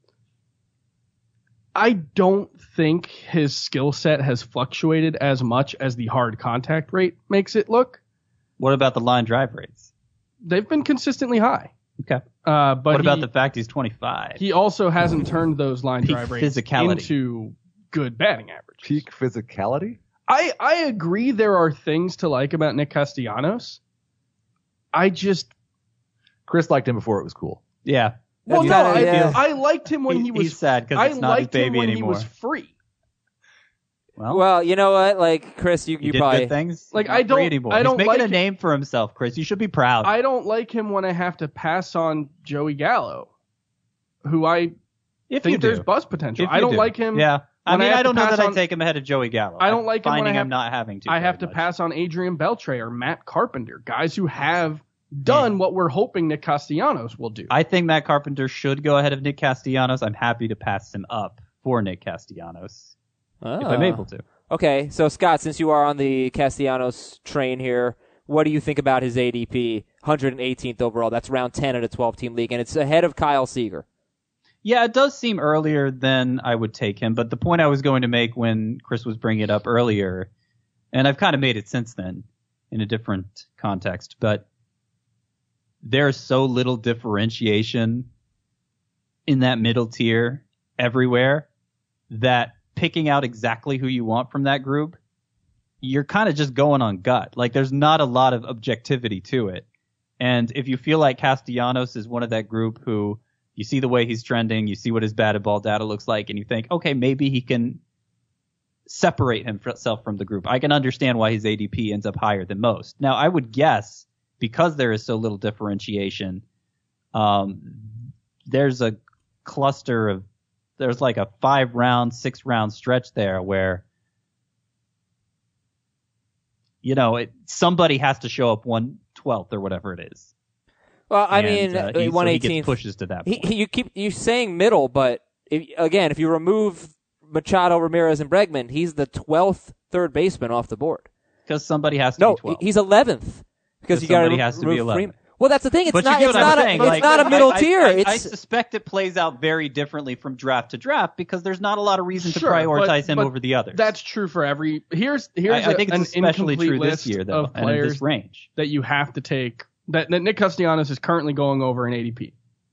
I don't think his skill set has fluctuated as much as the hard contact rate makes it look. What about the line drive rates? They've been consistently high. Okay. But What about the fact he's 25? he also hasn't turned those line Peak drive rates physicality. into good batting average. Peak physicality? I agree there are things to like about Nick Castellanos. Chris liked him before it was cool. Yeah. Well, You no, gotta- yeah. I liked him when he was. He's sad because I it's not his liked him baby when anymore. he was free. Well, you know what? Like, Chris, you he did probably good things. Like, He's not I don't- free anymore. I don't He's making like a name for himself, Chris. You should be proud. I don't like him when I have to pass on Joey Gallo, who I if think you do. there's buzz potential. If I you don't do. like him. Yeah. I when I mean, have I to don't know pass that on- I'd take him ahead of Joey Gallo. I don't like him when finding I have- I'm not having to. I very have to much. pass on Adrian Beltre or Matt Carpenter, guys who have done what we're hoping Nick Castellanos will do. I think Matt Carpenter should go ahead of Nick Castellanos. I'm happy to pass him up for Nick Castellanos if I'm able to. Okay, so Scott, since you are on the Castellanos train here, what do you think about his ADP? 118th overall. That's round 10 in a 12-team league, and it's ahead of Kyle Seager. Yeah, it does seem earlier than I would take him, but the point I was going to make when Chris was bringing it up earlier, and I've kind of made it since then in a different context, but there's so little differentiation in that middle tier everywhere that picking out exactly who you want from that group, you're kind of just going on gut. Like, there's not a lot of objectivity to it. And if you feel like Castellanos is one of that group who you see the way he's trending, you see what his batted ball data looks like, and you think, okay, maybe he can separate himself from the group. I can understand why his ADP ends up higher than most. Now, I would guess because there is so little differentiation, there's a cluster of, there's like a 5-round, 6-round stretch there where, you know, somebody has to show up 1/12 or whatever it is. Well, I And, mean, so he 118th. gets pushes to that point. You saying middle, but if you remove Machado, Ramirez, and Bregman, he's the 12th third baseman off the board. Because somebody has to No, be 12. he's 11th because you got somebody has to be 11th. Well, that's the thing. It's But not. you It's get what not. I'm saying. It's Like, not a middle tier. I It's suspect it plays out very differently from draft to draft because there's not a lot of reason Sure, to prioritize him but over the others. That's true for every. Here's I think an it's especially incomplete true this list year, though, of and in players this range. that you have to take. That Nick Castellanos is currently going over in ADP.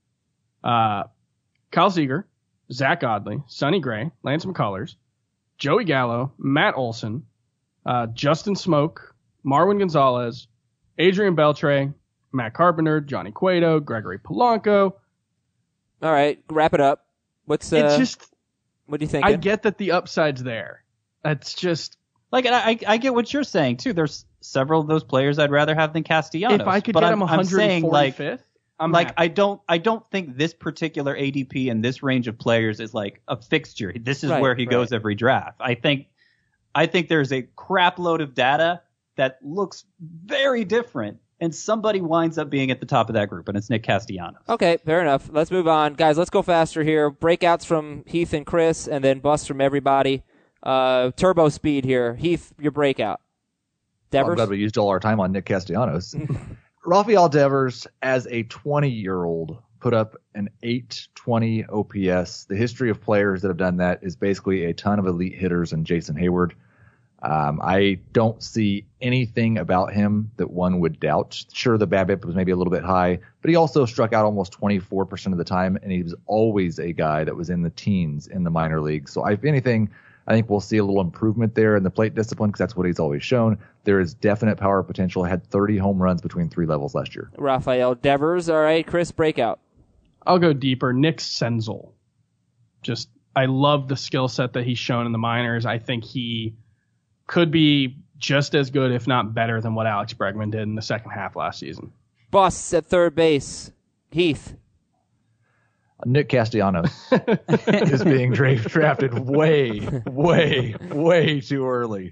Kyle Seager, Zach Godley, Sonny Gray, Lance McCullers, Joey Gallo, Matt Olson, Justin Smoke, Marwin Gonzalez, Adrian Beltre, Matt Carpenter, Johnny Cueto, Gregory Polanco. all right. Wrap it up. What's It's just, what do you think? I get that the upside's there. That's just, Like, and I get what you're saying too. There's several of those players I'd rather have than Castellanos. if I could but get him I'm saying, 145th, I'm like happy. I don't think this particular ADP and this range of players is like a fixture. This is Right, where he right. goes every draft. I think there's a crap load of data that looks very different, and somebody winds up being at the top of that group, and it's Nick Castellanos. Okay, fair enough. Let's move on. Guys, let's go faster here. Breakouts from Heath and Chris, and then busts from everybody. Turbo speed here. Heath, your breakout. I'm Devers? glad we used all our time on Nick Castellanos. Rafael Devers, as a 20-year-old, put up an 820 OPS. The history of players that have done that is basically a ton of elite hitters and Jason Hayward. I don't see anything about him that one would doubt. Sure, the BABIP was maybe a little bit high, but he also struck out almost 24% of the time, and he was always a guy that was in the teens in the minor leagues. So if anything, I think we'll see a little improvement there in the plate discipline because that's what he's always shown. There is definite power potential. Had 30 home runs between 3 levels last year. Rafael Devers. All right, Chris, breakout. I'll go deeper. Nick Senzel. I love the skill set that he's shown in the minors. I think he could be just as good, if not better, than what Alex Bregman did in the second half last season. Busts at third base. Heath. Nick Castellanos is being drafted way, way, way too early.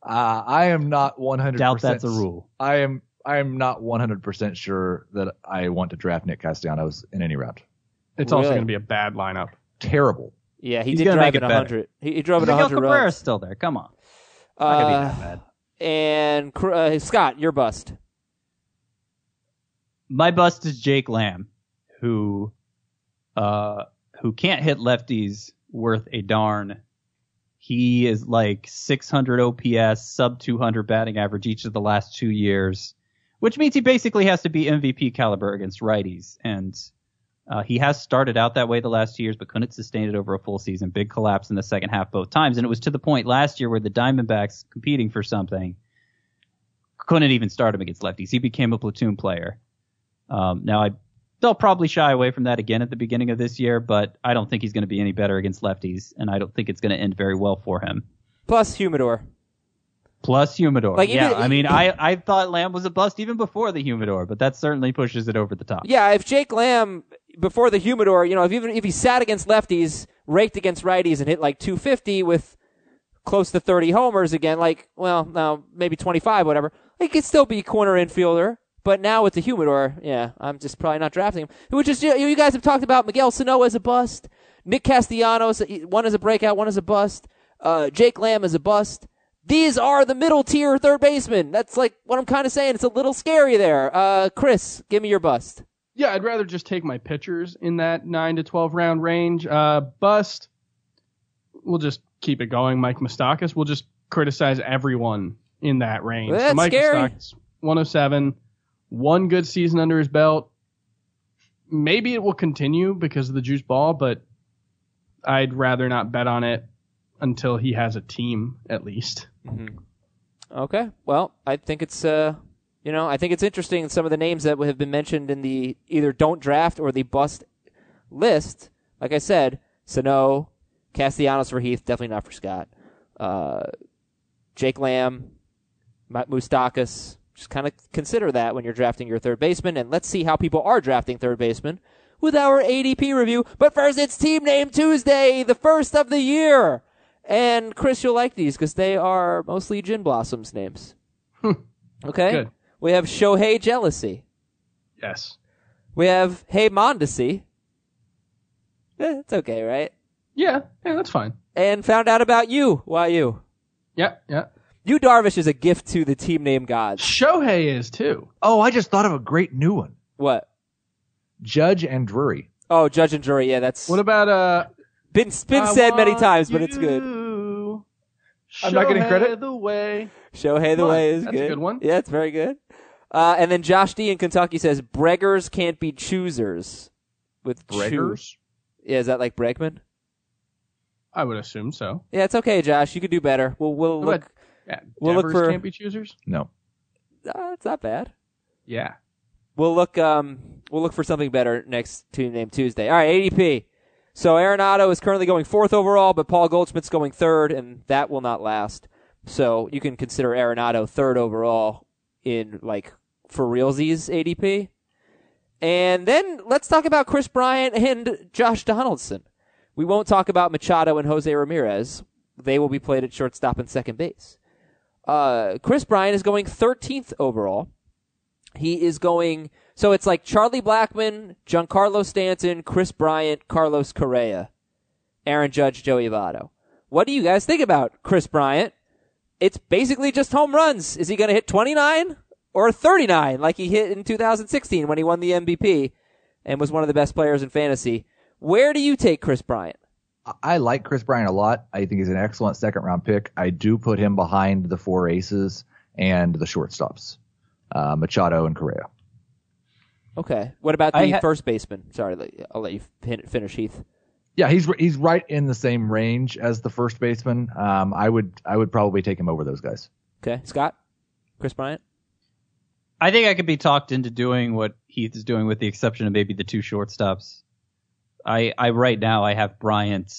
I am not 100%. Doubt that's a rule. I am not 100% sure that I want to draft Nick Castellanos in any round. It's also Really? going to be a bad lineup. Terrible. Yeah, he He's did gonna drive make it it better. 100. He drove it Miguel 100 Cabrera's runs. still there. Come on. Not gonna be that bad. And Scott, your bust. My bust is Jake Lamb, who can't hit lefties worth a darn. He is like 600 OPS, sub 200 batting average each of the last 2 years, which means he basically has to be MVP caliber against righties. And he has started out that way the last 2 years, but couldn't sustain it over a full season. Big collapse in the second half both times. And it was to the point last year where the Diamondbacks, competing for something, couldn't even start him against lefties. He became a platoon player. Now they'll probably shy away from that again at the beginning of this year, but I don't think he's going to be any better against lefties, and I don't think it's going to end very well for him. Plus Humidor. Like, yeah, even- I mean, I thought Lamb was a bust even before the Humidor, but that certainly pushes it over the top. Yeah, if Jake Lamb, before the Humidor, if he sat against lefties, raked against righties, and hit like 250 with close to 30 homers again, now maybe 25, whatever, he could still be corner infielder. But now with the Humidor, yeah, I'm just probably not drafting him. Which is, you guys have talked about Miguel Sano as a bust, Nick Castellanos, one is a breakout, one is a bust, Jake Lamb is a bust. These are the middle tier third basemen. That's like what I'm kind of saying. It's a little scary there. Chris, give me your bust. Yeah, I'd rather just take my pitchers in that 9 to 12 round range. Bust, we'll just keep it going. Mike Moustakas, we'll just criticize everyone in that range. Well, that's Mike scary. Moustakas, 107, one good season under his belt. Maybe it will continue because of the juice ball, but I'd rather not bet on it until he has a team, at least. Mm-hmm. Okay. Well, I think it's I think it's interesting some of the names that have been mentioned in the either don't draft or the bust list. Like I said, Sano, Castellanos for Heath, definitely not for Scott. Jake Lamb, Moustakas. Just kind of consider that when you're drafting your third baseman, and let's see how people are drafting third baseman with our ADP review. But first, it's Team Name Tuesday, the first of the year. And Chris, you'll like these because they are mostly Gin Blossom's names. Okay? Good. We have Shohei Jealousy. Yes. We have Hey Mondesi. It's okay, right? Yeah, that's fine. And Found Out About You. Why you? Yeah. You Darvish is a gift to the team name gods. Shohei is too. Oh, I just thought of a great new one. What? Judge and Drury. Oh, Judge and Jury. Yeah, that's What about been said many times, but it's good. I'm not getting credit? Shohei the way. Shohei the Come on, way is that's a good. good one. Yeah, it's very good. And then Josh D in Kentucky says Breggers can't be choosers. With Breggers? Yeah, is that like Bregman? I would assume so. Yeah, it's okay, Josh. You could do better. We'll What look. about, yeah, we'll look Devers for- can't be choosers? No. It's not bad. Yeah. We'll look for something better next Team Name Tuesday. All right, ADP. So Arenado is currently going 4th overall, but Paul Goldschmidt's going 3rd, and that will not last. So you can consider Arenado 3rd overall in for realsies ADP. And then let's talk about Chris Bryant and Josh Donaldson. We won't talk about Machado and Jose Ramirez. They will be played at shortstop and second base. Chris Bryant is going 13th overall. He is going, so it's like Charlie Blackmon, Giancarlo Stanton, Chris Bryant, Carlos Correa, Aaron Judge, Joey Votto. What do you guys think about Chris Bryant? It's basically just home runs. Is he going to hit 29 or 39 like he hit in 2016 when he won the MVP and was one of the best players in fantasy? Where do you take Chris Bryant? I like Chris Bryant a lot. I think he's an excellent second-round pick. I do put him behind the 4 aces and the shortstops, Machado and Correa. Okay. What about the first baseman? Sorry, I'll let you finish, Heath. Yeah, he's right in the same range as the first baseman. I would probably take him over those guys. Okay. Scott? Chris Bryant? I think I could be talked into doing what Heath is doing with the exception of maybe the 2 shortstops. I right now I have Bryant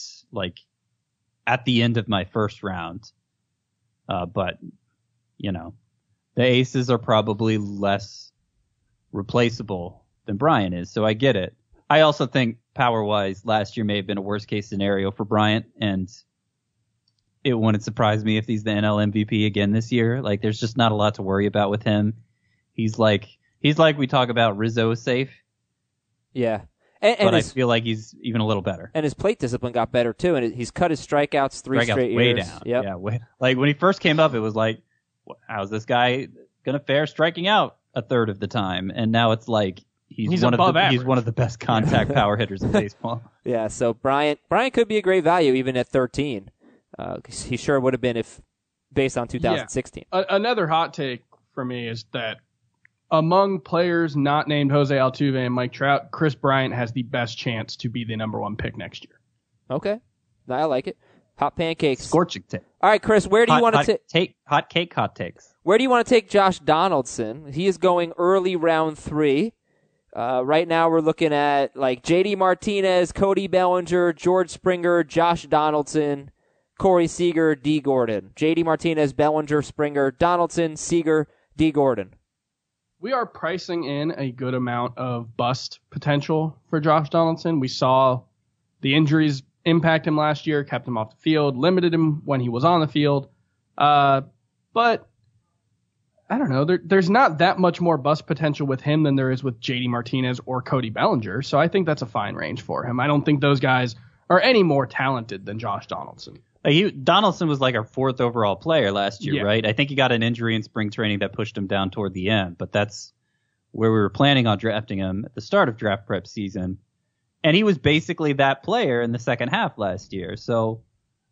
at the end of my first round. But the aces are probably less replaceable than Bryant is, so I get it. I also think power-wise, last year may have been a worst-case scenario for Bryant, and it wouldn't surprise me if he's the NL MVP again this year. Like, there's just not a lot to worry about with him. He's like we talk about Rizzo safe, Yeah. but I feel like he's even a little better. And his plate discipline got better, too, and he's cut his strikeouts three straight way years. down. Yep. Yeah, like, when he first came up, it was like, how's this guy going to fare striking out a third of the time? And now it's like, he's one of the best contact power hitters in baseball. Yeah, so Bryant could be a great value even at 13. He sure would have been if based on 2016. Yeah. Another hot take for me is that among players not named Jose Altuve and Mike Trout, Chris Bryant has the best chance to be the number 1 pick next year. Okay, I like it. Hot pancakes. Scorching take. All right, Chris, where do you want to take hot takes? Where do you want to take Josh Donaldson? He is going early round 3. Right now we're looking at like JD Martinez, Cody Bellinger, George Springer, Josh Donaldson, Corey Seager, D. Gordon. JD Martinez, Bellinger, Springer, Donaldson, Seager, D. Gordon. We are pricing in a good amount of bust potential for Josh Donaldson. We saw the injuries impact him last year, kept him off the field, limited him when he was on the field. But I don't know. There's not that much more bust potential with him than there is with JD Martinez or Cody Bellinger. So I think that's a fine range for him. I don't think those guys are any more talented than Josh Donaldson. Donaldson was like our 4th overall player last year, Yeah. right? I think he got an injury in spring training that pushed him down toward the end, but that's where we were planning on drafting him at the start of draft prep season. And he was basically that player in the second half last year. So,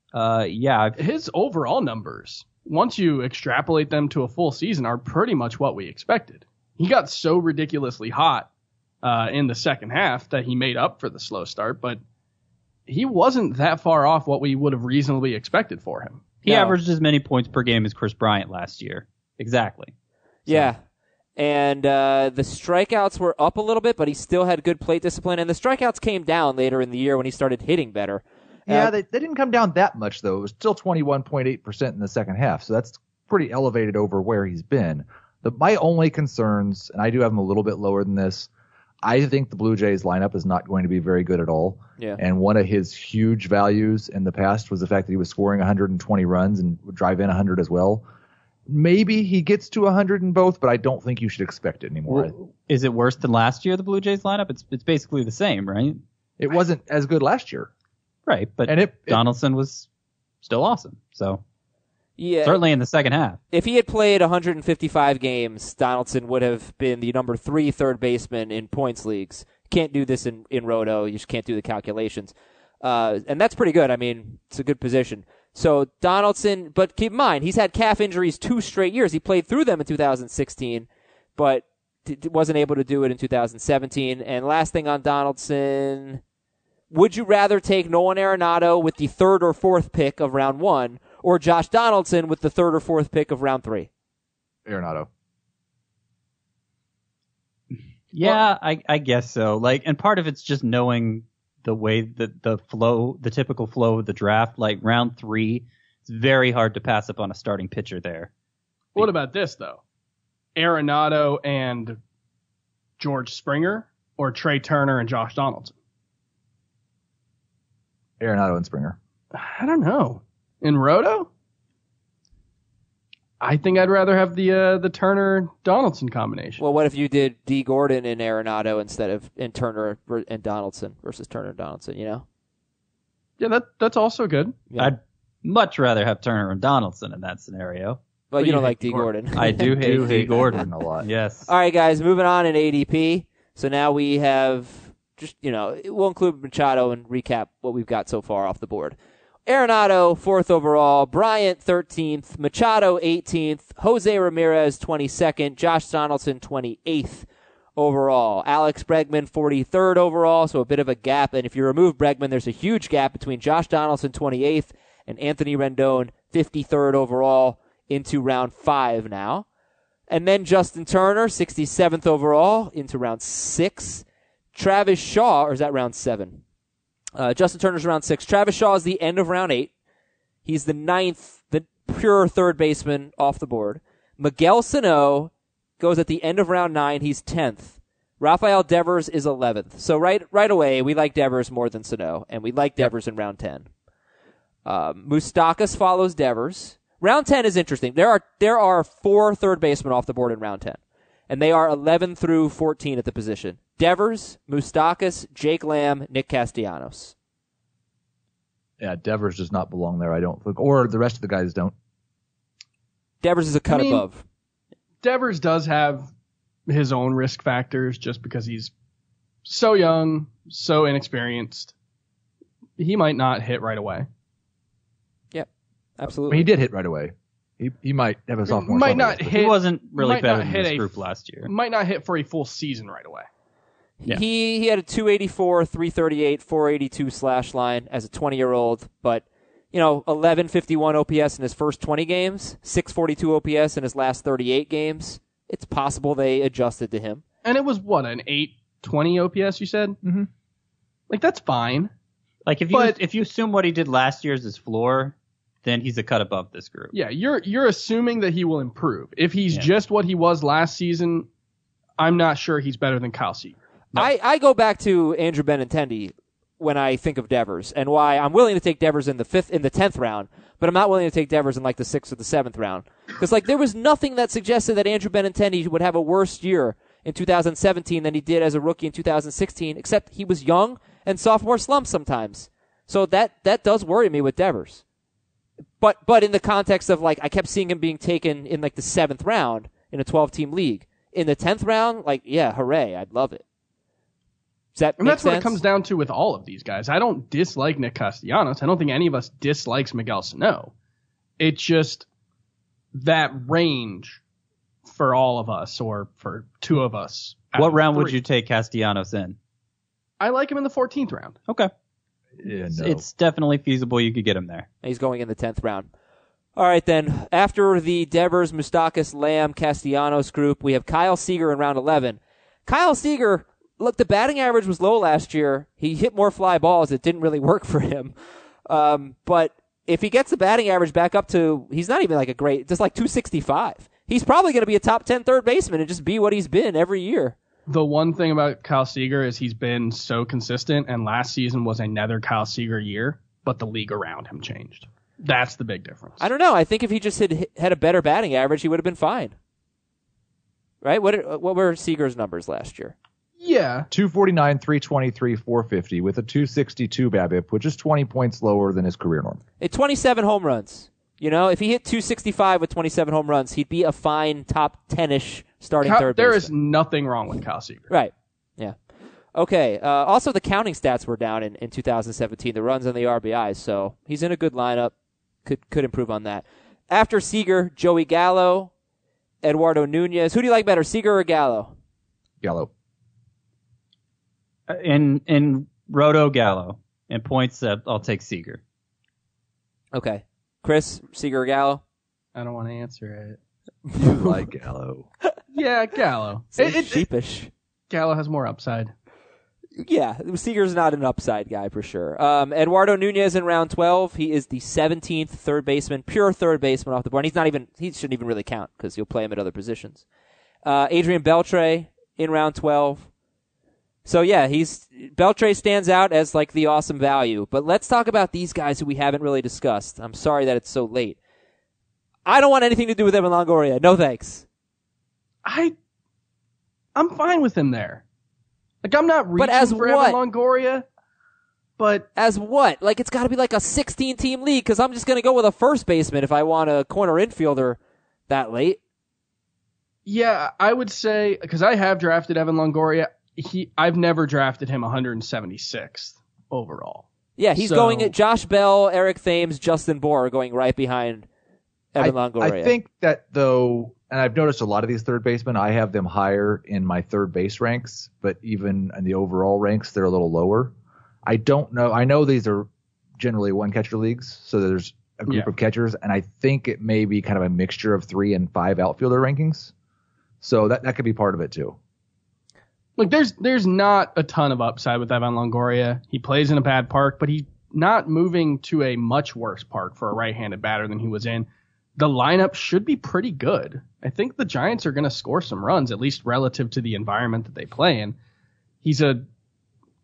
yeah. His overall numbers, once you extrapolate them to a full season, are pretty much what we expected. He got so ridiculously hot in the second half that he made up for the slow start, but he wasn't that far off what we would have reasonably expected for him. He averaged as many points per game as Chris Bryant last year. Exactly. Yeah. And the strikeouts were up a little bit, but he still had good plate discipline. And the strikeouts came down later in the year when he started hitting better. Yeah, they didn't come down that much, though. It was still 21.8% in the second half, so that's pretty elevated over where he's been. My only concerns, and I do have him a little bit lower than this, I think the Blue Jays lineup is not going to be very good at all. Yeah. And one of his huge values in the past was the fact that he was scoring 120 runs and would drive in 100 as well. Maybe he gets to 100 in both, but I don't think you should expect it anymore. Is it worse than last year, the Blue Jays lineup? It's basically the same, right? It wasn't as good last year. Right, but Donaldson was still awesome. So Yeah, certainly in the second half. If he had played 155 games, Donaldson would have been the number 3 third baseman in points leagues. Can't do this in Roto. You just can't do the calculations. And that's pretty good. I mean, it's a good position. So Donaldson, but keep in mind, he's had calf injuries 2 straight years. He played through them in 2016, but wasn't able to do it in 2017. And last thing on Donaldson, would you rather take Nolan Arenado with the 3rd or 4th pick of round 1, or Josh Donaldson with the 3rd or 4th pick of round 3? Arenado. Yeah, I guess so. Like, and part of it's just knowing the way that the typical flow of the draft. Like round 3, it's very hard to pass up on a starting pitcher there. What about this though? Arenado and George Springer, or Trey Turner and Josh Donaldson? Arenado and Springer. I don't know. In Roto? I think I'd rather have the Turner-Donaldson combination. Well, what if you did D. Gordon and Arenado instead of in Turner and Donaldson versus Turner and Donaldson, you know? Yeah, that's also good. Yeah. I'd much rather have Turner and Donaldson in that scenario. But you you don't hate like D. Gordon. I do hate D. Gordon a lot. Yes. All right, guys, moving on in ADP. So now we have just, we'll include Machado and recap what we've got so far off the board. Arenado, 4th overall. Bryant, 13th. Machado, 18th. Jose Ramirez, 22nd. Josh Donaldson, 28th overall. Alex Bregman, 43rd overall, so a bit of a gap. And if you remove Bregman, there's a huge gap between Josh Donaldson, 28th, and Anthony Rendon, 53rd overall, into round 5 now. And then Justin Turner, 67th overall, into round 6. Travis Shaw, or is that round 7? Justin Turner's round 6. Travis Shaw is the end of round 8. He's the 9th, the pure third baseman off the board. Miguel Sano goes at the end of round 9. He's 10th. Rafael Devers is 11th. So right away, we like Devers more than Sano, and we like Devers in round 10. Moustakas follows Devers. Round 10 is interesting. There are 4 third basemen off the board in round 10, and they are 11 through 14 at the position. Devers, Moustakas, Jake Lamb, Nick Castellanos. Yeah, Devers does not belong there, I don't think. Or the rest of the guys don't. Devers is a cut above. Devers does have his own risk factors just because he's so young, so inexperienced. He might not hit right away. Yep, absolutely. He did hit right away. He might have a sophomore. Might not hit. He wasn't really might better not than hit this group last year. Might not hit for a full season right away. Yeah. He had a 284, 338, 482 slash line as a 20-year-old, but 1151 OPS in his first 20 games, 642 OPS in his last 38 games. It's possible they adjusted to him. And it was what, an 820 OPS you said? Mm-hmm. Like that's fine. Like if you assume what he did last year is his floor, then he's a cut above this group. Yeah, you're assuming that he will improve. If he's just what he was last season, I'm not sure he's better than Kyle Seager. No. I go back to Andrew Benintendi when I think of Devers, and why I'm willing to take Devers in the 10th round, but I'm not willing to take Devers in like the 6th or the 7th round. Because there was nothing that suggested that Andrew Benintendi would have a worse year in 2017 than he did as a rookie in 2016, except he was young and sophomore slump sometimes. So that does worry me with Devers. But in the context of I kept seeing him being taken in the 7th round in a 12-team league. In the 10th round, hooray, I'd love it. And that's what it comes down to with all of these guys. I don't dislike Nick Castellanos. I don't think any of us dislikes Miguel Sano. It's just that range for all of us, or for 2 of us. What round would you take Castellanos in? I like him in the 14th round. Okay. Yeah, no. It's definitely feasible you could get him there. He's going in the 10th round. All right, then. After the Devers, Moustakas, Lamb, Castellanos group, we have Kyle Seager in round 11. Kyle Seager... Look, the batting average was low last year. He hit more fly balls. It didn't really work for him. But if he gets the batting average back up to, he's not even just 265. He's probably going to be a top 10 third baseman and just be what he's been every year. The one thing about Kyle Seager is he's been so consistent, and last season was another Kyle Seager year, but the league around him changed. That's the big difference. I don't know. I think if he just had a better batting average, he would have been fine. Right? What were Seager's numbers last year? Yeah. 249, 323, 450 with a 262 BABIP, which is 20 points lower than his career norm. 27 home runs. If he hit 265 with 27 home runs, he'd be a fine top 10-ish starting third baseman. There is nothing wrong with Kyle Seager. Right. Yeah. Okay. Also, the counting stats were down in 2017, the runs and the RBIs, so he's in a good lineup. Could improve on that. After Seager, Joey Gallo, Eduardo Nunez. Who do you like better, Seager or Gallo? Gallo. In Roto, Gallo. In points, I'll take Seager. Okay. Chris, Seager or Gallo? I don't want to answer it. You like Gallo. Yeah, Gallo. It's sheepish. Gallo has more upside. Yeah, Seager's not an upside guy for sure. Eduardo Nunez in round 12. He is the 17th third baseman, pure third baseman off the board. He shouldn't even really count because you'll play him at other positions. Adrian Beltre in round 12. So yeah, Beltre stands out as the awesome value. But let's talk about these guys who we haven't really discussed. I'm sorry that it's so late. I don't want anything to do with Evan Longoria. No thanks. I'm fine with him there. I'm not reaching for Evan Longoria. But as what? It's got to be a 16-team league because I'm just going to go with a first baseman if I want a corner infielder that late. Yeah, I would say, because I have drafted Evan Longoria, I've never drafted him 176th overall. Yeah, he's going at Josh Bell, Eric Thames, Justin Bohr going right behind Evan Longoria. I think that, though, and I've noticed a lot of these third basemen, I have them higher in my third base ranks, but even in the overall ranks, they're a little lower. I don't know. I know these are generally one-catcher leagues, so there's a group of catchers, and I think it may be kind of a mixture of 3 and 5 outfielder rankings. So that could be part of it, too. Look, there's not a ton of upside with Evan Longoria. He plays in a bad park, but he's not moving to a much worse park for a right-handed batter than he was in. The lineup should be pretty good. I think the Giants are going to score some runs, at least relative to the environment that they play in. He's a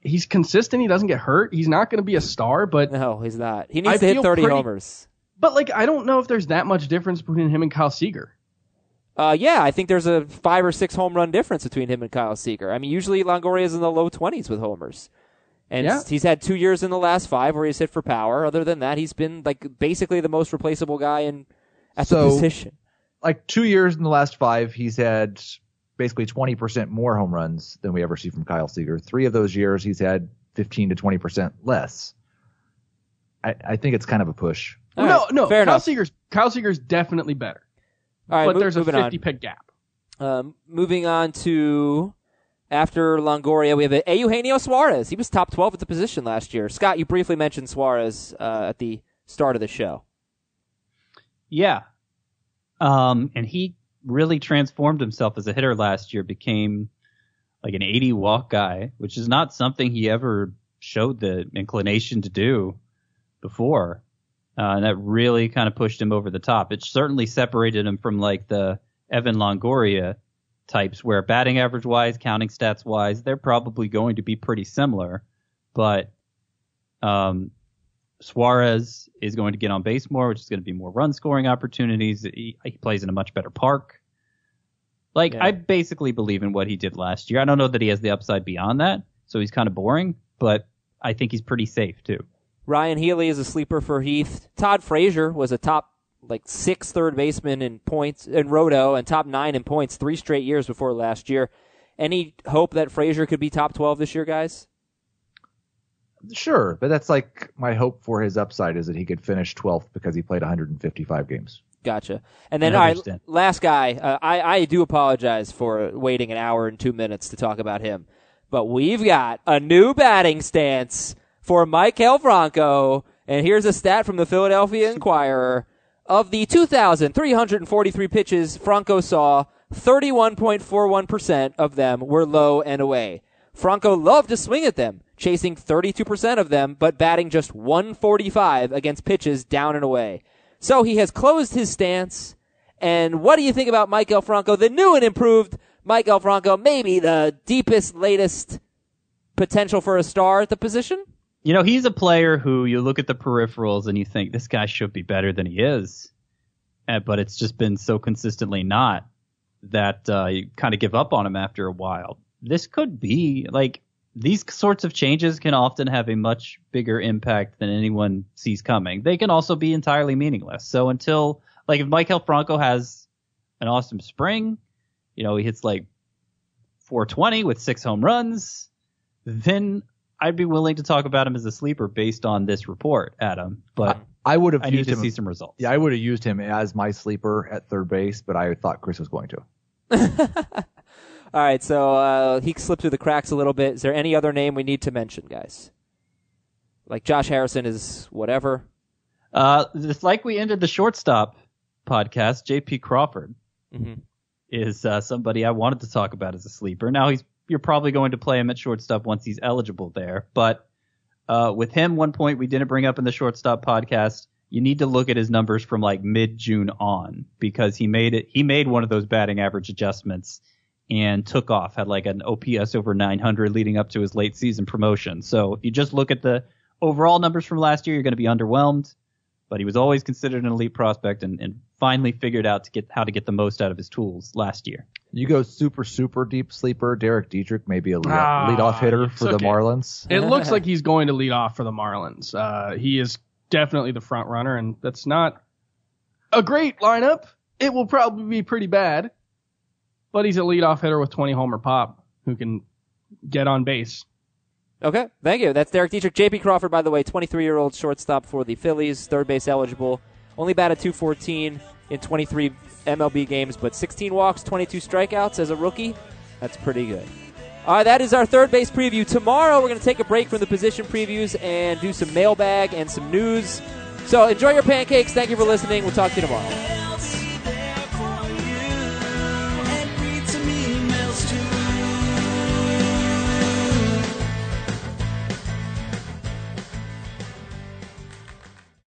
he's consistent. He doesn't get hurt. He's not going to be a star, but No, he's not. He needs I to hit feel 30 pretty- homers. but like I don't know if there's that much difference between him and Kyle Seager. Yeah, I think there's a 5 or 6 home run difference between him and Kyle Seager. I mean, usually Longoria's in the low 20s with homers. And Yeah. he's had 2 years in the last 5 where he's hit for power. Other than that, he's been like basically the most replaceable guy at the position. Like 2 years in the last 5, he's had basically 20% more home runs than we ever see from Kyle Seager. 3 of those years, he's had 15 to 20% less. I think it's kind of a push. All right, No, fair Kyle enough. Seager's definitely better. All right, but there's a moving on. 50 pick gap. Moving on to after Longoria, we have Eugenio Suarez. He was top 12 at the position last year. Scott, you briefly mentioned Suarez at the start of the show. Yeah. And he really transformed himself as a hitter last year, became like an 80 walk guy, which is not something he ever showed the inclination to do before. And that really kind of pushed him over the top. It certainly separated him from like the Evan Longoria types where batting average wise, counting stats wise, they're probably going to be pretty similar. But Suarez is going to get on base more, which is going to be more run scoring opportunities. He plays in a much better park. Like, Yeah. I basically believe in what he did last year. I don't know that he has the upside beyond that, so he's kind of boring, but I think he's pretty safe too. Ryan Healy is a sleeper for Heath. Todd Frazier was a top 6 third baseman in points in Roto and top 9 in points 3 straight years before last year. Any hope that Frazier could be top 12 this year, guys? Sure, but that's like my hope for his upside is that he could finish 12th because he played 155 games. Gotcha. And then, I all right, understand. last guy. I do apologize for waiting an hour and 2 minutes to talk about him. But we've got a new batting stance for Maikel Franco. And here's a stat from the Philadelphia Inquirer. Of the 2,343 pitches Franco saw, 31.41% of them were low and away. Franco loved to swing at them, chasing 32% of them, but batting just 145 against pitches down and away. So he has closed his stance. And what do you think about Maikel Franco, the new and improved Maikel Franco, maybe the deepest, latest potential for a star at the position? You know, he's a player who you look at the peripherals and you think this guy should be better than he is. But it's just been so consistently not that you kind of give up on him after a while. This could be, like, these sorts of changes can often have a much bigger impact than anyone sees coming. They can also be entirely meaningless. So until, like, if Maikel Franco has an awesome spring, you know, he hits like 420 with 6 home runs, then I'd be willing to talk about him as a sleeper based on this report, Adam. But I would have I need used to him. see some results. Yeah, I would have used him as my sleeper at third base, but I thought Chris was going to. All right, so he slipped through the cracks a little bit. Is there any other name we need to mention, guys? Like Josh Harrison is whatever. Just like we ended the shortstop podcast, J.P. Crawford is somebody I wanted to talk about as a sleeper. Now you're probably going to play him at shortstop once he's eligible there, but with him, one point we didn't bring up in the shortstop podcast. You need to look at his numbers from like mid-June on because he made one of those batting average adjustments and took off, had like an OPS over 900 leading up to his late season promotion. So if you just look at the overall numbers from last year, you're going to be underwhelmed, but he was always considered an elite prospect and finally figured out how to get the most out of his tools last year. You go super, super deep sleeper. Derek Dietrich may be a leadoff hitter for the Marlins. It looks like he's going to lead off for the Marlins. He is definitely the front runner, and that's not a great lineup. It will probably be pretty bad, but he's a leadoff hitter with 20 homer pop who can get on base. Okay, thank you. That's Derek Dietrich. J.P. Crawford, by the way, 23-year-old shortstop for the Phillies, third base eligible. Only batted .214 in 23 MLB games, but 16 walks, 22 strikeouts as a rookie. That's pretty good. All right, that is our third base preview. Tomorrow we're going to take a break from the position previews and do some mailbag and some news. So enjoy your pancakes. Thank you for listening. We'll talk to you tomorrow.